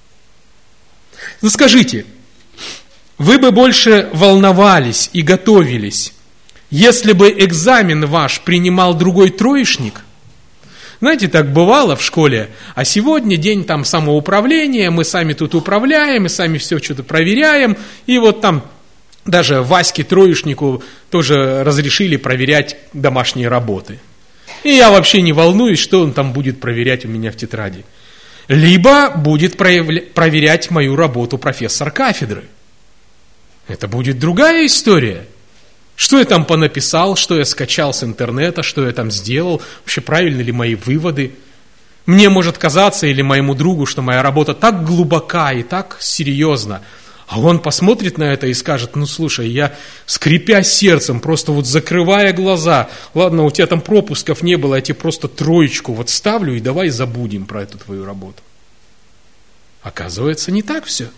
Ну скажите, вы бы больше волновались и готовились, если бы экзамен ваш принимал другой троечник? Знаете, так бывало в школе, а сегодня день там самоуправления, мы сами тут управляем, мы сами все что-то проверяем, и вот там даже Ваське троечнику тоже разрешили проверять домашние работы. И я вообще не волнуюсь, что он там будет проверять у меня в тетради. Либо будет проверять мою работу профессор кафедры. Это будет другая история. Что я там понаписал, что я скачал с интернета, что я там сделал, вообще правильны ли мои выводы. Мне может казаться, или моему другу, что моя работа так глубока и так серьезна, а он посмотрит на это и скажет: ну слушай, я, скрипя сердцем, просто вот закрывая глаза, ладно, у тебя там пропусков не было, я тебе просто троечку вот ставлю, и давай забудем про эту твою работу. Оказывается, не так все.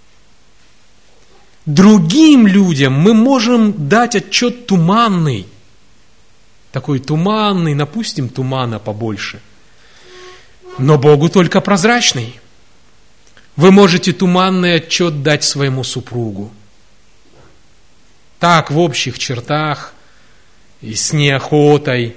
Другим людям мы можем дать отчет туманный, такой туманный, напустим тумана побольше, но Богу только прозрачный. Вы можете туманный отчет дать своему супругу. Так, в общих чертах, и с неохотой,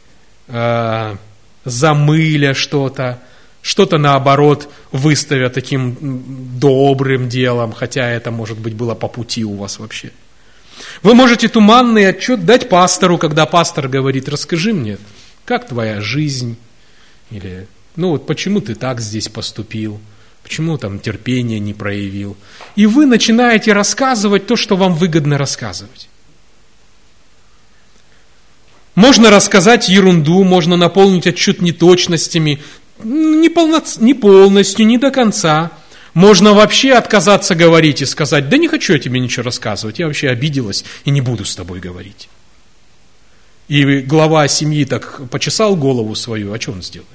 замыля что-то наоборот выставя таким добрым делом, хотя это, может быть, было по пути у вас вообще. Вы можете туманный отчет дать пастору, когда пастор говорит: расскажи мне, как твоя жизнь, или вот почему ты так здесь поступил, почему там терпения не проявил. И вы начинаете рассказывать то, что вам выгодно рассказывать. Можно рассказать ерунду, можно наполнить отчет неточностями, не полностью, не до конца. Можно вообще отказаться говорить и сказать: да не хочу я тебе ничего рассказывать, я вообще обиделась и не буду с тобой говорить. И глава семьи так почесал голову свою, а что он сделает?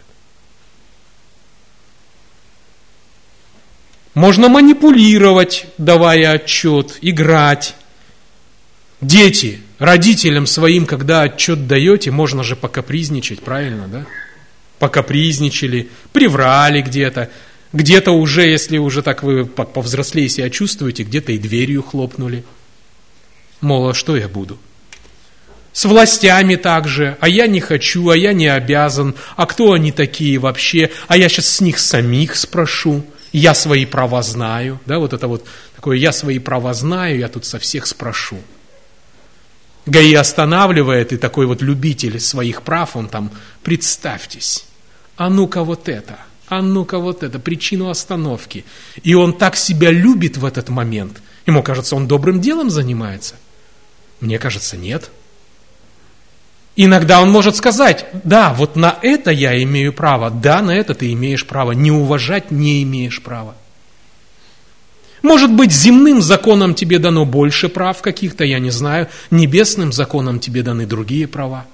Можно манипулировать, давая отчет, играть. Дети, родителям своим, когда отчет даете, можно же покапризничать, правильно, да? Покапризничали, приврали где-то. Где-то уже, если уже так вы повзрослее себя чувствуете, где-то и дверью хлопнули. Мол, а что я буду? С властями также, а я не хочу, а я не обязан, а кто они такие вообще, а я сейчас с них самих спрошу, я свои права знаю, да, вот это вот такое: я свои права знаю, я тут со всех спрошу. ГАИ останавливает, и такой вот любитель своих прав, он там: представьтесь, а ну-ка вот это, причину остановки. И он так себя любит в этот момент, ему кажется, он добрым делом занимается. Мне кажется, нет. Иногда он может сказать: да, вот на это я имею право, да, на это ты имеешь право, не уважать не имеешь права. Может быть, земным законом тебе дано больше прав каких-то, я не знаю, небесным законом тебе даны другие права.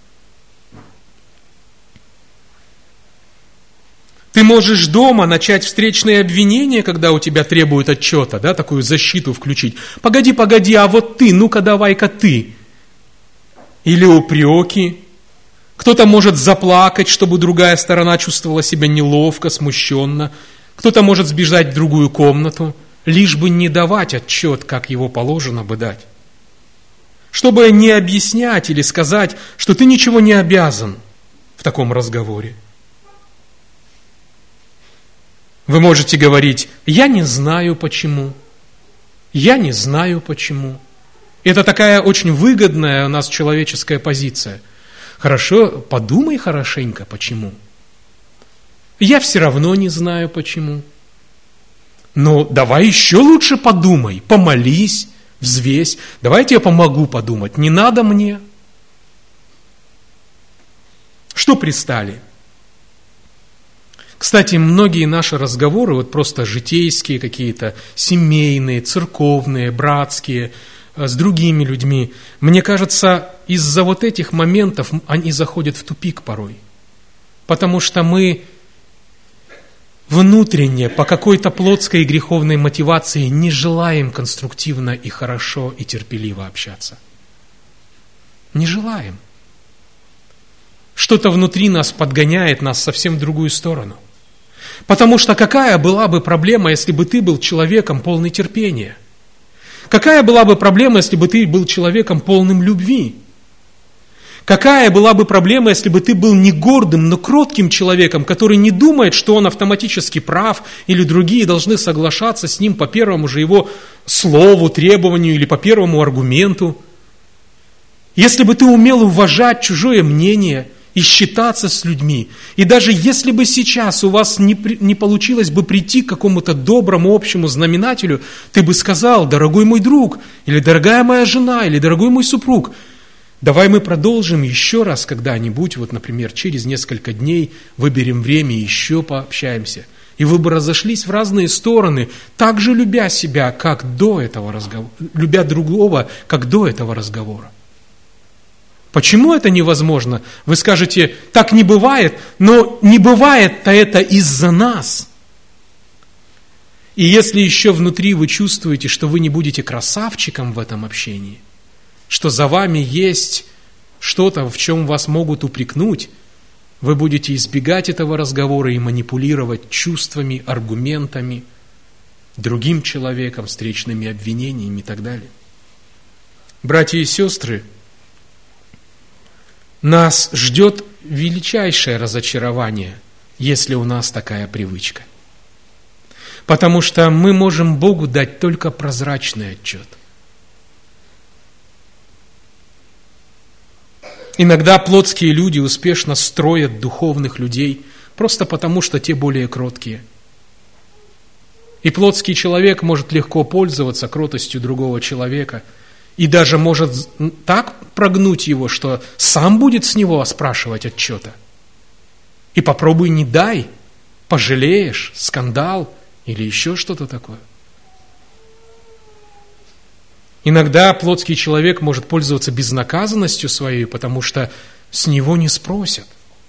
Ты можешь дома начать встречные обвинения, когда у тебя требуют отчета, да, такую защиту включить. Погоди, а вот ты, ну-ка давай-ка ты. Или упреки. Кто-то может заплакать, чтобы другая сторона чувствовала себя неловко, смущенно. Кто-то может сбежать в другую комнату, лишь бы не давать отчет, как его положено бы дать. Чтобы не объяснять или сказать, что ты ничего не обязан в таком разговоре. Вы можете говорить: я не знаю почему. Это такая очень выгодная у нас человеческая позиция. Хорошо, подумай хорошенько, почему. Я все равно не знаю почему. Но давай еще лучше подумай, помолись, взвесь. Давай я тебе помогу подумать, не надо мне. Что пристали? Кстати, многие наши разговоры, вот просто житейские какие-то, семейные, церковные, братские, с другими людьми, мне кажется, из-за вот этих моментов они заходят в тупик порой. Потому что мы внутренне, по какой-то плотской и греховной мотивации не желаем конструктивно и хорошо и терпеливо общаться. Не желаем. Что-то внутри нас подгоняет нас совсем в другую сторону. Потому что какая была бы проблема, если бы ты был человеком полный терпения? Какая была бы проблема, если бы ты был человеком полным любви? Какая была бы проблема, если бы ты был не гордым, но кротким человеком, который не думает, что он автоматически прав, или другие должны соглашаться с ним по первому же его слову, требованию или по первому аргументу? Если бы ты умел уважать чужое мнение и считаться с людьми, и даже если бы сейчас у вас не получилось бы прийти к какому-то доброму общему знаменателю, ты бы сказал: дорогой мой друг, или дорогая моя жена, или дорогой мой супруг, давай мы продолжим еще раз когда-нибудь, вот, например, через несколько дней выберем время и еще пообщаемся. И вы бы разошлись в разные стороны, так же любя себя, как до этого разговора, любя другого, как до этого разговора. Почему это невозможно? Вы скажете: так не бывает, но не бывает-то это из-за нас. И если еще внутри вы чувствуете, что вы не будете красавчиком в этом общении, что за вами есть что-то, в чем вас могут упрекнуть, вы будете избегать этого разговора и манипулировать чувствами, аргументами, другим человеком, встречными обвинениями и так далее. Братья и сестры, нас ждет величайшее разочарование, если у нас такая привычка. Потому что мы можем Богу дать только прозрачный отчет. Иногда плотские люди успешно строят духовных людей просто потому, что те более кроткие. И плотский человек может легко пользоваться кротостью другого человека и даже может так прогнуть его, что сам будет с него спрашивать отчета. И попробуй не дай, пожалеешь, скандал или еще что-то такое. Иногда плотский человек может пользоваться безнаказанностью своей, потому что с него не спросят.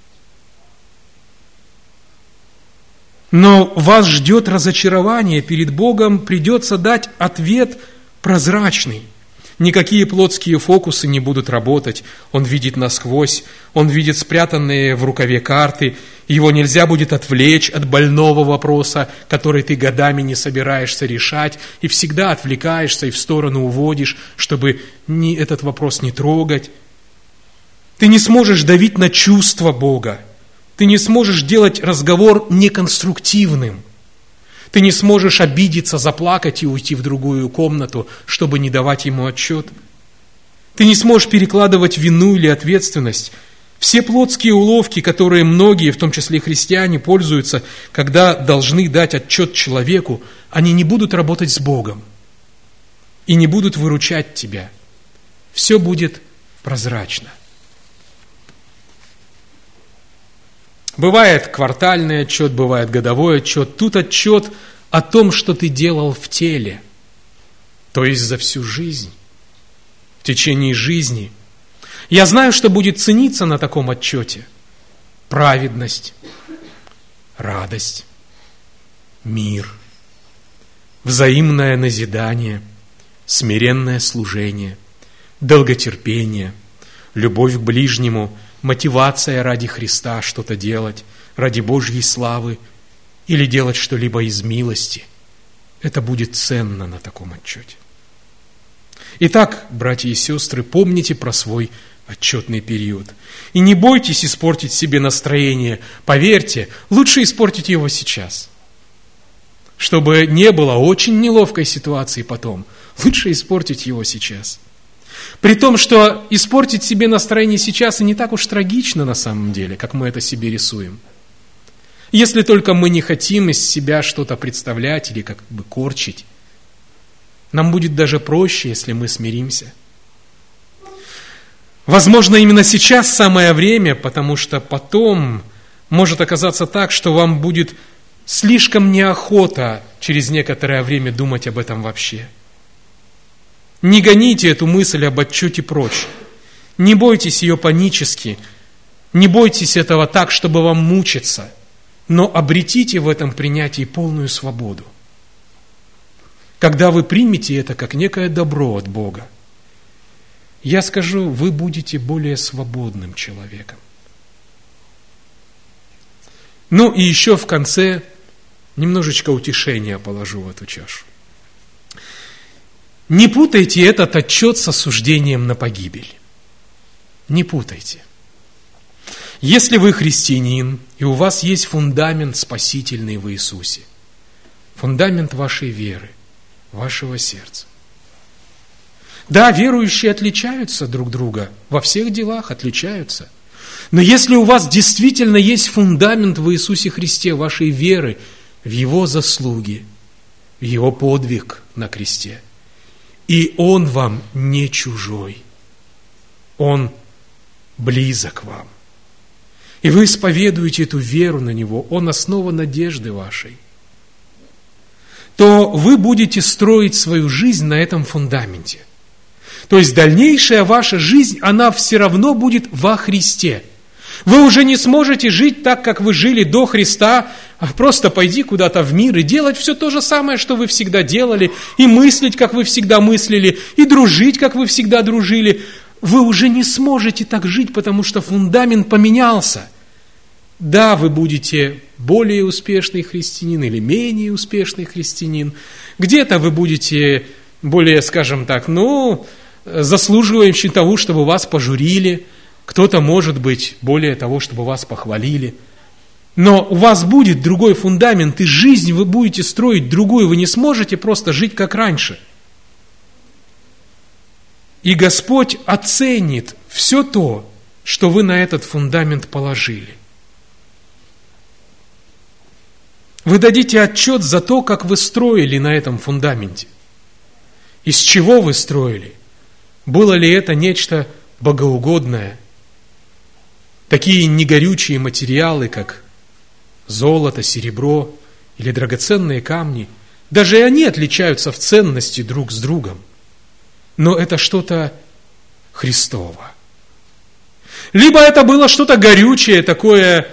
Но вас ждет разочарование перед Богом, придется дать ответ прозрачный. Никакие плотские фокусы не будут работать. Он видит насквозь, он видит спрятанные в рукаве карты. Его нельзя будет отвлечь от больного вопроса, который ты годами не собираешься решать, и всегда отвлекаешься и в сторону уводишь, чтобы этот вопрос не трогать. Ты не сможешь давить на чувства Бога. Ты не сможешь делать разговор неконструктивным. Ты не сможешь обидеться, заплакать и уйти в другую комнату, чтобы не давать ему отчет. Ты не сможешь перекладывать вину или ответственность. Все плотские уловки, которые многие, в том числе христиане, пользуются, когда должны дать отчет человеку, они не будут работать с Богом и не будут выручать тебя. Все будет прозрачно. Бывает квартальный отчет, бывает годовой отчет. Тут отчет о том, что ты делал в теле, то есть за всю жизнь, в течение жизни. Я знаю, что будет цениться на таком отчете: праведность, радость, мир, взаимное назидание, смиренное служение, долготерпение, любовь к ближнему, мотивация ради Христа что-то делать, ради Божьей славы или делать что-либо из милости. Это будет ценно на таком отчете. Итак, братья и сестры, помните про свой отчетный период. И не бойтесь испортить себе настроение. Поверьте, лучше испортить его сейчас. Чтобы не было очень неловкой ситуации потом, лучше испортить его сейчас. При том, что испортить себе настроение сейчас и не так уж трагично на самом деле, как мы это себе рисуем. Если только мы не хотим из себя что-то представлять или как бы корчить. Нам будет даже проще, если мы смиримся. Возможно, именно сейчас самое время, потому что потом может оказаться так, что вам будет слишком неохота через некоторое время думать об этом вообще. Не гоните эту мысль об отчете прочь. Не бойтесь ее панически. Не бойтесь этого так, чтобы вам мучиться. но обретите в этом принятии полную свободу. Когда вы примете это как некое добро от Бога, я скажу, вы будете более свободным человеком. Ну и еще в конце немножечко утешения положу в эту чашу. Не путайте этот отчет с осуждением на погибель. Не путайте. Если вы христианин, и у вас есть фундамент спасительный в Иисусе, фундамент вашей веры, вашего сердца. Да, верующие отличаются друг друга, во всех делах отличаются. Но если у вас действительно есть фундамент в Иисусе Христе, вашей веры, в Его заслуги, в Его подвиг на кресте, и Он вам не чужой, Он близок вам, и вы исповедуете эту веру на Него, Он основа надежды вашей, то вы будете строить свою жизнь на этом фундаменте. То есть дальнейшая ваша жизнь, она все равно будет во Христе. Вы уже не сможете жить так, как вы жили до Христа, а просто пойти куда-то в мир и делать все то же самое, что вы всегда делали, и мыслить, как вы всегда мыслили, и дружить, как вы всегда дружили. Вы уже не сможете так жить, потому что фундамент поменялся. Да, вы будете более успешный христианин или менее успешный христианин. Где-то вы будете более, скажем так, заслуживающий того, чтобы вас пожурили. Кто-то, может быть, более того, чтобы вас похвалили. Но у вас будет другой фундамент, и жизнь вы будете строить другую. Вы не сможете просто жить, как раньше. И Господь оценит все то, что вы на этот фундамент положили. Вы дадите отчет за то, как вы строили на этом фундаменте. Из чего вы строили? Было ли это нечто богоугодное? Такие негорючие материалы, как золото, серебро или драгоценные камни, даже и они отличаются в ценности друг с другом. Но это что-то Христово. Либо это было что-то горючее, такое,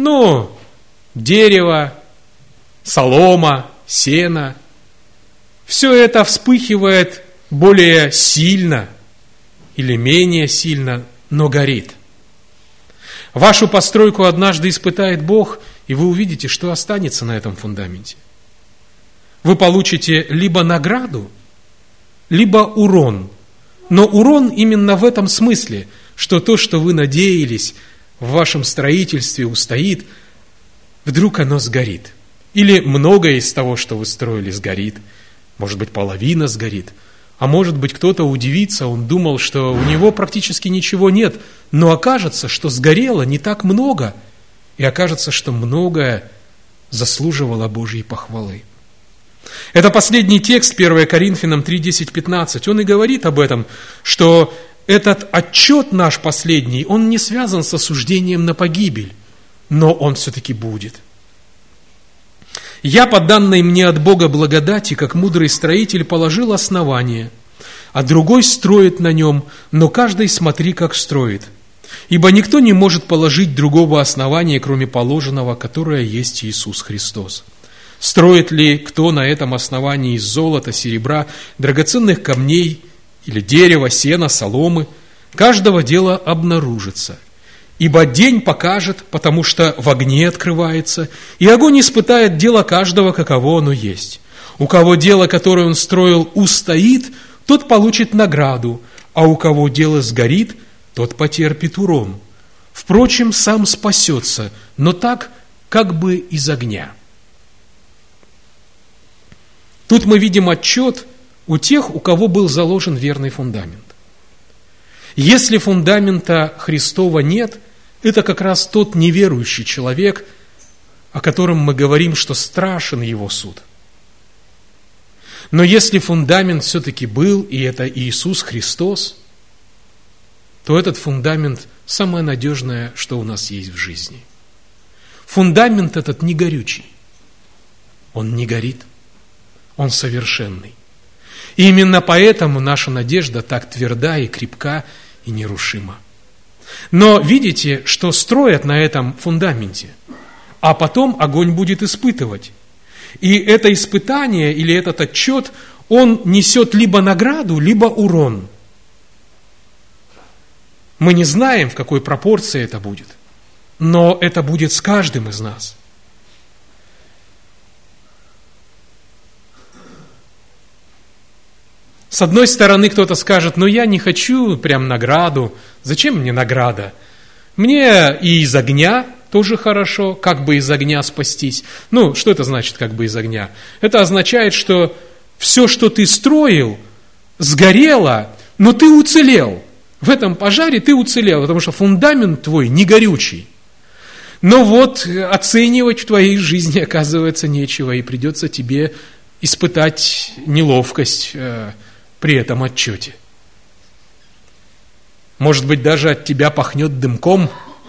дерево, солома, сено. Все это вспыхивает более сильно или менее сильно, но горит. Вашу постройку однажды испытает Бог, и вы увидите, что останется на этом фундаменте. Вы получите либо награду, либо урон. Но урон именно в этом смысле, что то, что вы надеялись в вашем строительстве устоит, вдруг оно сгорит. Или многое из того, что вы строили, сгорит. Может быть, половина сгорит. А может быть, кто-то удивится, он думал, что у него практически ничего нет, но окажется, что сгорело не так много, и окажется, что многое заслуживало Божьей похвалы. Это последний текст 1 Коринфянам 3, 10, 15. Он и говорит об этом, что этот отчет наш последний, он не связан с осуждением на погибель, но он все-таки будет. «Я, по данной мне от Бога благодати, как мудрый строитель, положил основание, а другой строит на нем, но каждый смотри, как строит. Ибо никто не может положить другого основания, кроме положенного, которое есть Иисус Христос. Строит ли кто на этом основании из золота, серебра, драгоценных камней или дерева, сена, соломы, каждого дела обнаружится. Ибо день покажет, потому что в огне открывается, и огонь испытает дело каждого, каково оно есть. У кого дело, которое он строил, устоит, тот получит награду, а у кого дело сгорит, тот потерпит урон. Впрочем, сам спасется, но так, как бы из огня». Тут мы видим отчет у тех, у кого был заложен верный фундамент. Если фундамента Христова нет, это как раз тот неверующий человек, о котором мы говорим, что страшен его суд. Но если фундамент все-таки был, и это Иисус Христос, то этот фундамент самое надежное, что у нас есть в жизни. Фундамент этот не горючий, он не горит, он совершенный. И именно поэтому наша надежда так тверда и крепка и нерушима. Но видите, что строят на этом фундаменте? а потом огонь будет испытывать. И это испытание или этот отчет, он несет либо награду, либо урон. Мы не знаем, в какой пропорции это будет, но это будет с каждым из нас. С одной стороны, кто-то скажет: но я не хочу прям награду. Зачем мне награда? Мне и из огня тоже хорошо, как бы из огня спастись. Ну, что это значит, как бы из огня? Это означает, что все, что ты строил, сгорело, но ты уцелел. В этом пожаре ты уцелел, потому что фундамент твой не горючий. Но вот оценивать в твоей жизни, оказывается, нечего, и придется тебе испытать неловкость при этом отчете. Может быть, даже от тебя пахнет дымком,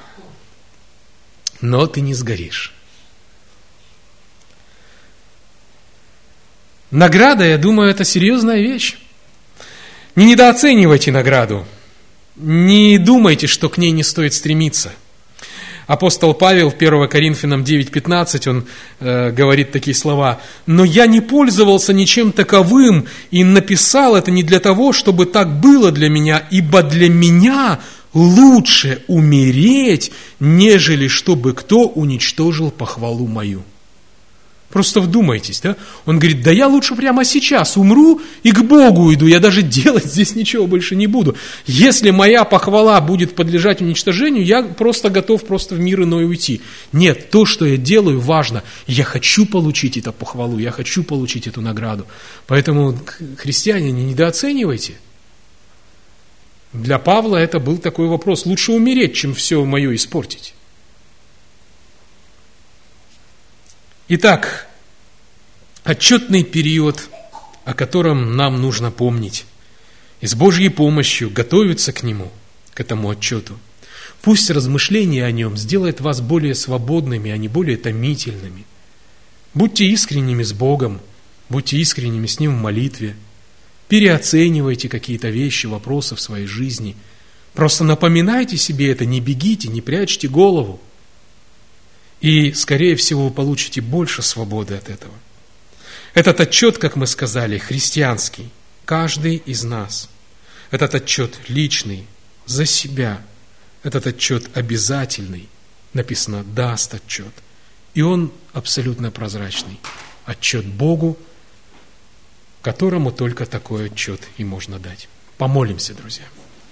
но ты не сгоришь. Награда, я думаю, это серьезная вещь. Не недооценивайте награду. Не думайте, что к ней не стоит стремиться. Апостол Павел в 1 Коринфянам 9:15, он говорит такие слова: «Но я не пользовался ничем таковым, и написал это не для того, чтобы так было для меня, ибо для меня лучше умереть, нежели чтобы кто уничтожил похвалу мою». Просто вдумайтесь, да? Он говорит: да я лучше прямо сейчас умру и к Богу уйду, я даже делать здесь ничего больше не буду. Если моя похвала будет подлежать уничтожению, я просто готов в мир иной уйти. Нет, то, что я делаю, важно. Я хочу получить эту похвалу, я хочу получить эту награду. Поэтому, христиане, не недооценивайте. Для Павла это был такой вопрос: лучше умереть, чем все мое испортить. Итак, отчетный период, о котором нам нужно помнить, и с Божьей помощью готовиться к нему, к этому отчету. Пусть размышление о нем сделает вас более свободными, а не более томительными. Будьте искренними с Богом, будьте искренними с Ним в молитве, переоценивайте какие-то вещи, вопросы в своей жизни. Просто напоминайте себе это, не бегите, не прячьте голову. И, скорее всего, вы получите больше свободы от этого. Этот отчет, как мы сказали, христианский, каждый из нас. Этот отчет личный, за себя. Этот отчет обязательный. Написано: даст отчет. И он абсолютно прозрачный. Отчет Богу, которому только такой отчет и можно дать. Помолимся, друзья.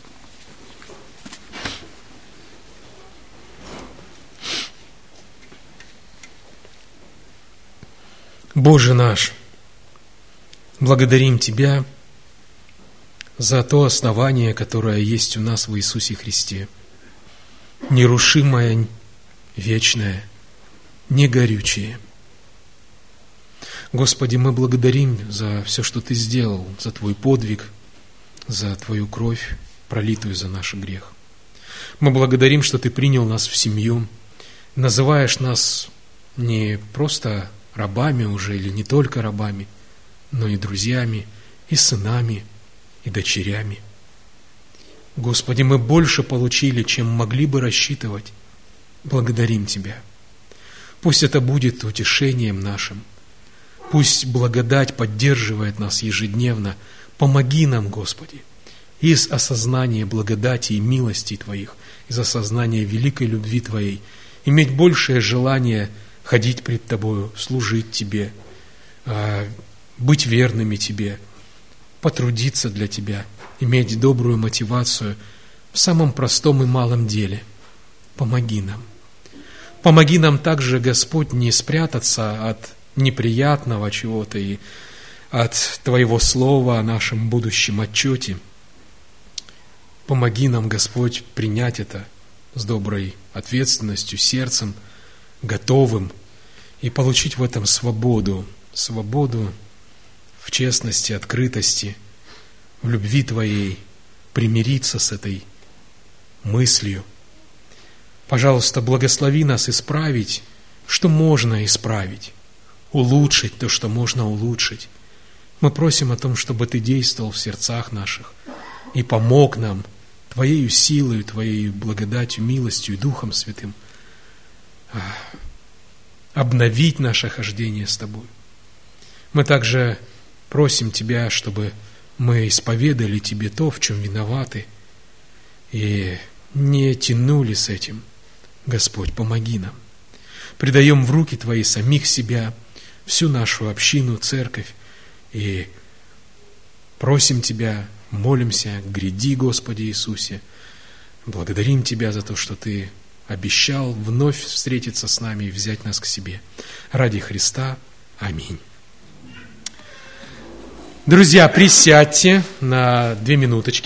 Боже наш, благодарим Тебя за то основание, которое есть у нас в Иисусе Христе, нерушимое, вечное, негорючее. Господи, мы благодарим за все, что Ты сделал, за Твой подвиг, за Твою кровь, пролитую за наш грех. Мы благодарим, что Ты принял нас в семью, называешь нас не просто рабами уже, или не только рабами, но и друзьями, и сынами, и дочерями. Господи, мы больше получили, чем могли бы рассчитывать. Благодарим Тебя. Пусть это будет утешением нашим. Пусть благодать поддерживает нас ежедневно. Помоги нам, Господи, из осознания благодати и милости Твоих, из осознания великой любви Твоей, иметь большее желание ходить пред Тобою, служить Тебе, быть верными Тебе, потрудиться для Тебя, иметь добрую мотивацию в самом простом и малом деле. Помоги нам. Помоги нам также, Господь, не спрятаться от неприятного чего-то и от Твоего Слова о нашем будущем отчете. Помоги нам, Господь, принять это с доброй ответственностью, сердцем, готовым, и получить в этом свободу в честности, открытости, в любви Твоей, примириться с этой мыслью. Пожалуйста, благослови нас исправить, что можно исправить, улучшить то, что можно улучшить. Мы просим о том, чтобы Ты действовал в сердцах наших и помог нам Твоею силой, Твоей благодатью, милостью и Духом Святым обновить наше хождение с Тобой. Мы также просим Тебя, чтобы мы исповедали Тебе то, в чем виноваты, и не тянули с этим. Господь, помоги нам. Предаем в руки Твои самих себя, всю нашу общину, церковь, и просим Тебя, молимся, гряди, Господи Иисусе. Благодарим Тебя за то, что Ты обещал вновь встретиться с нами и взять нас к себе. Ради Христа. Аминь. Друзья, присядьте на 2 минуточки.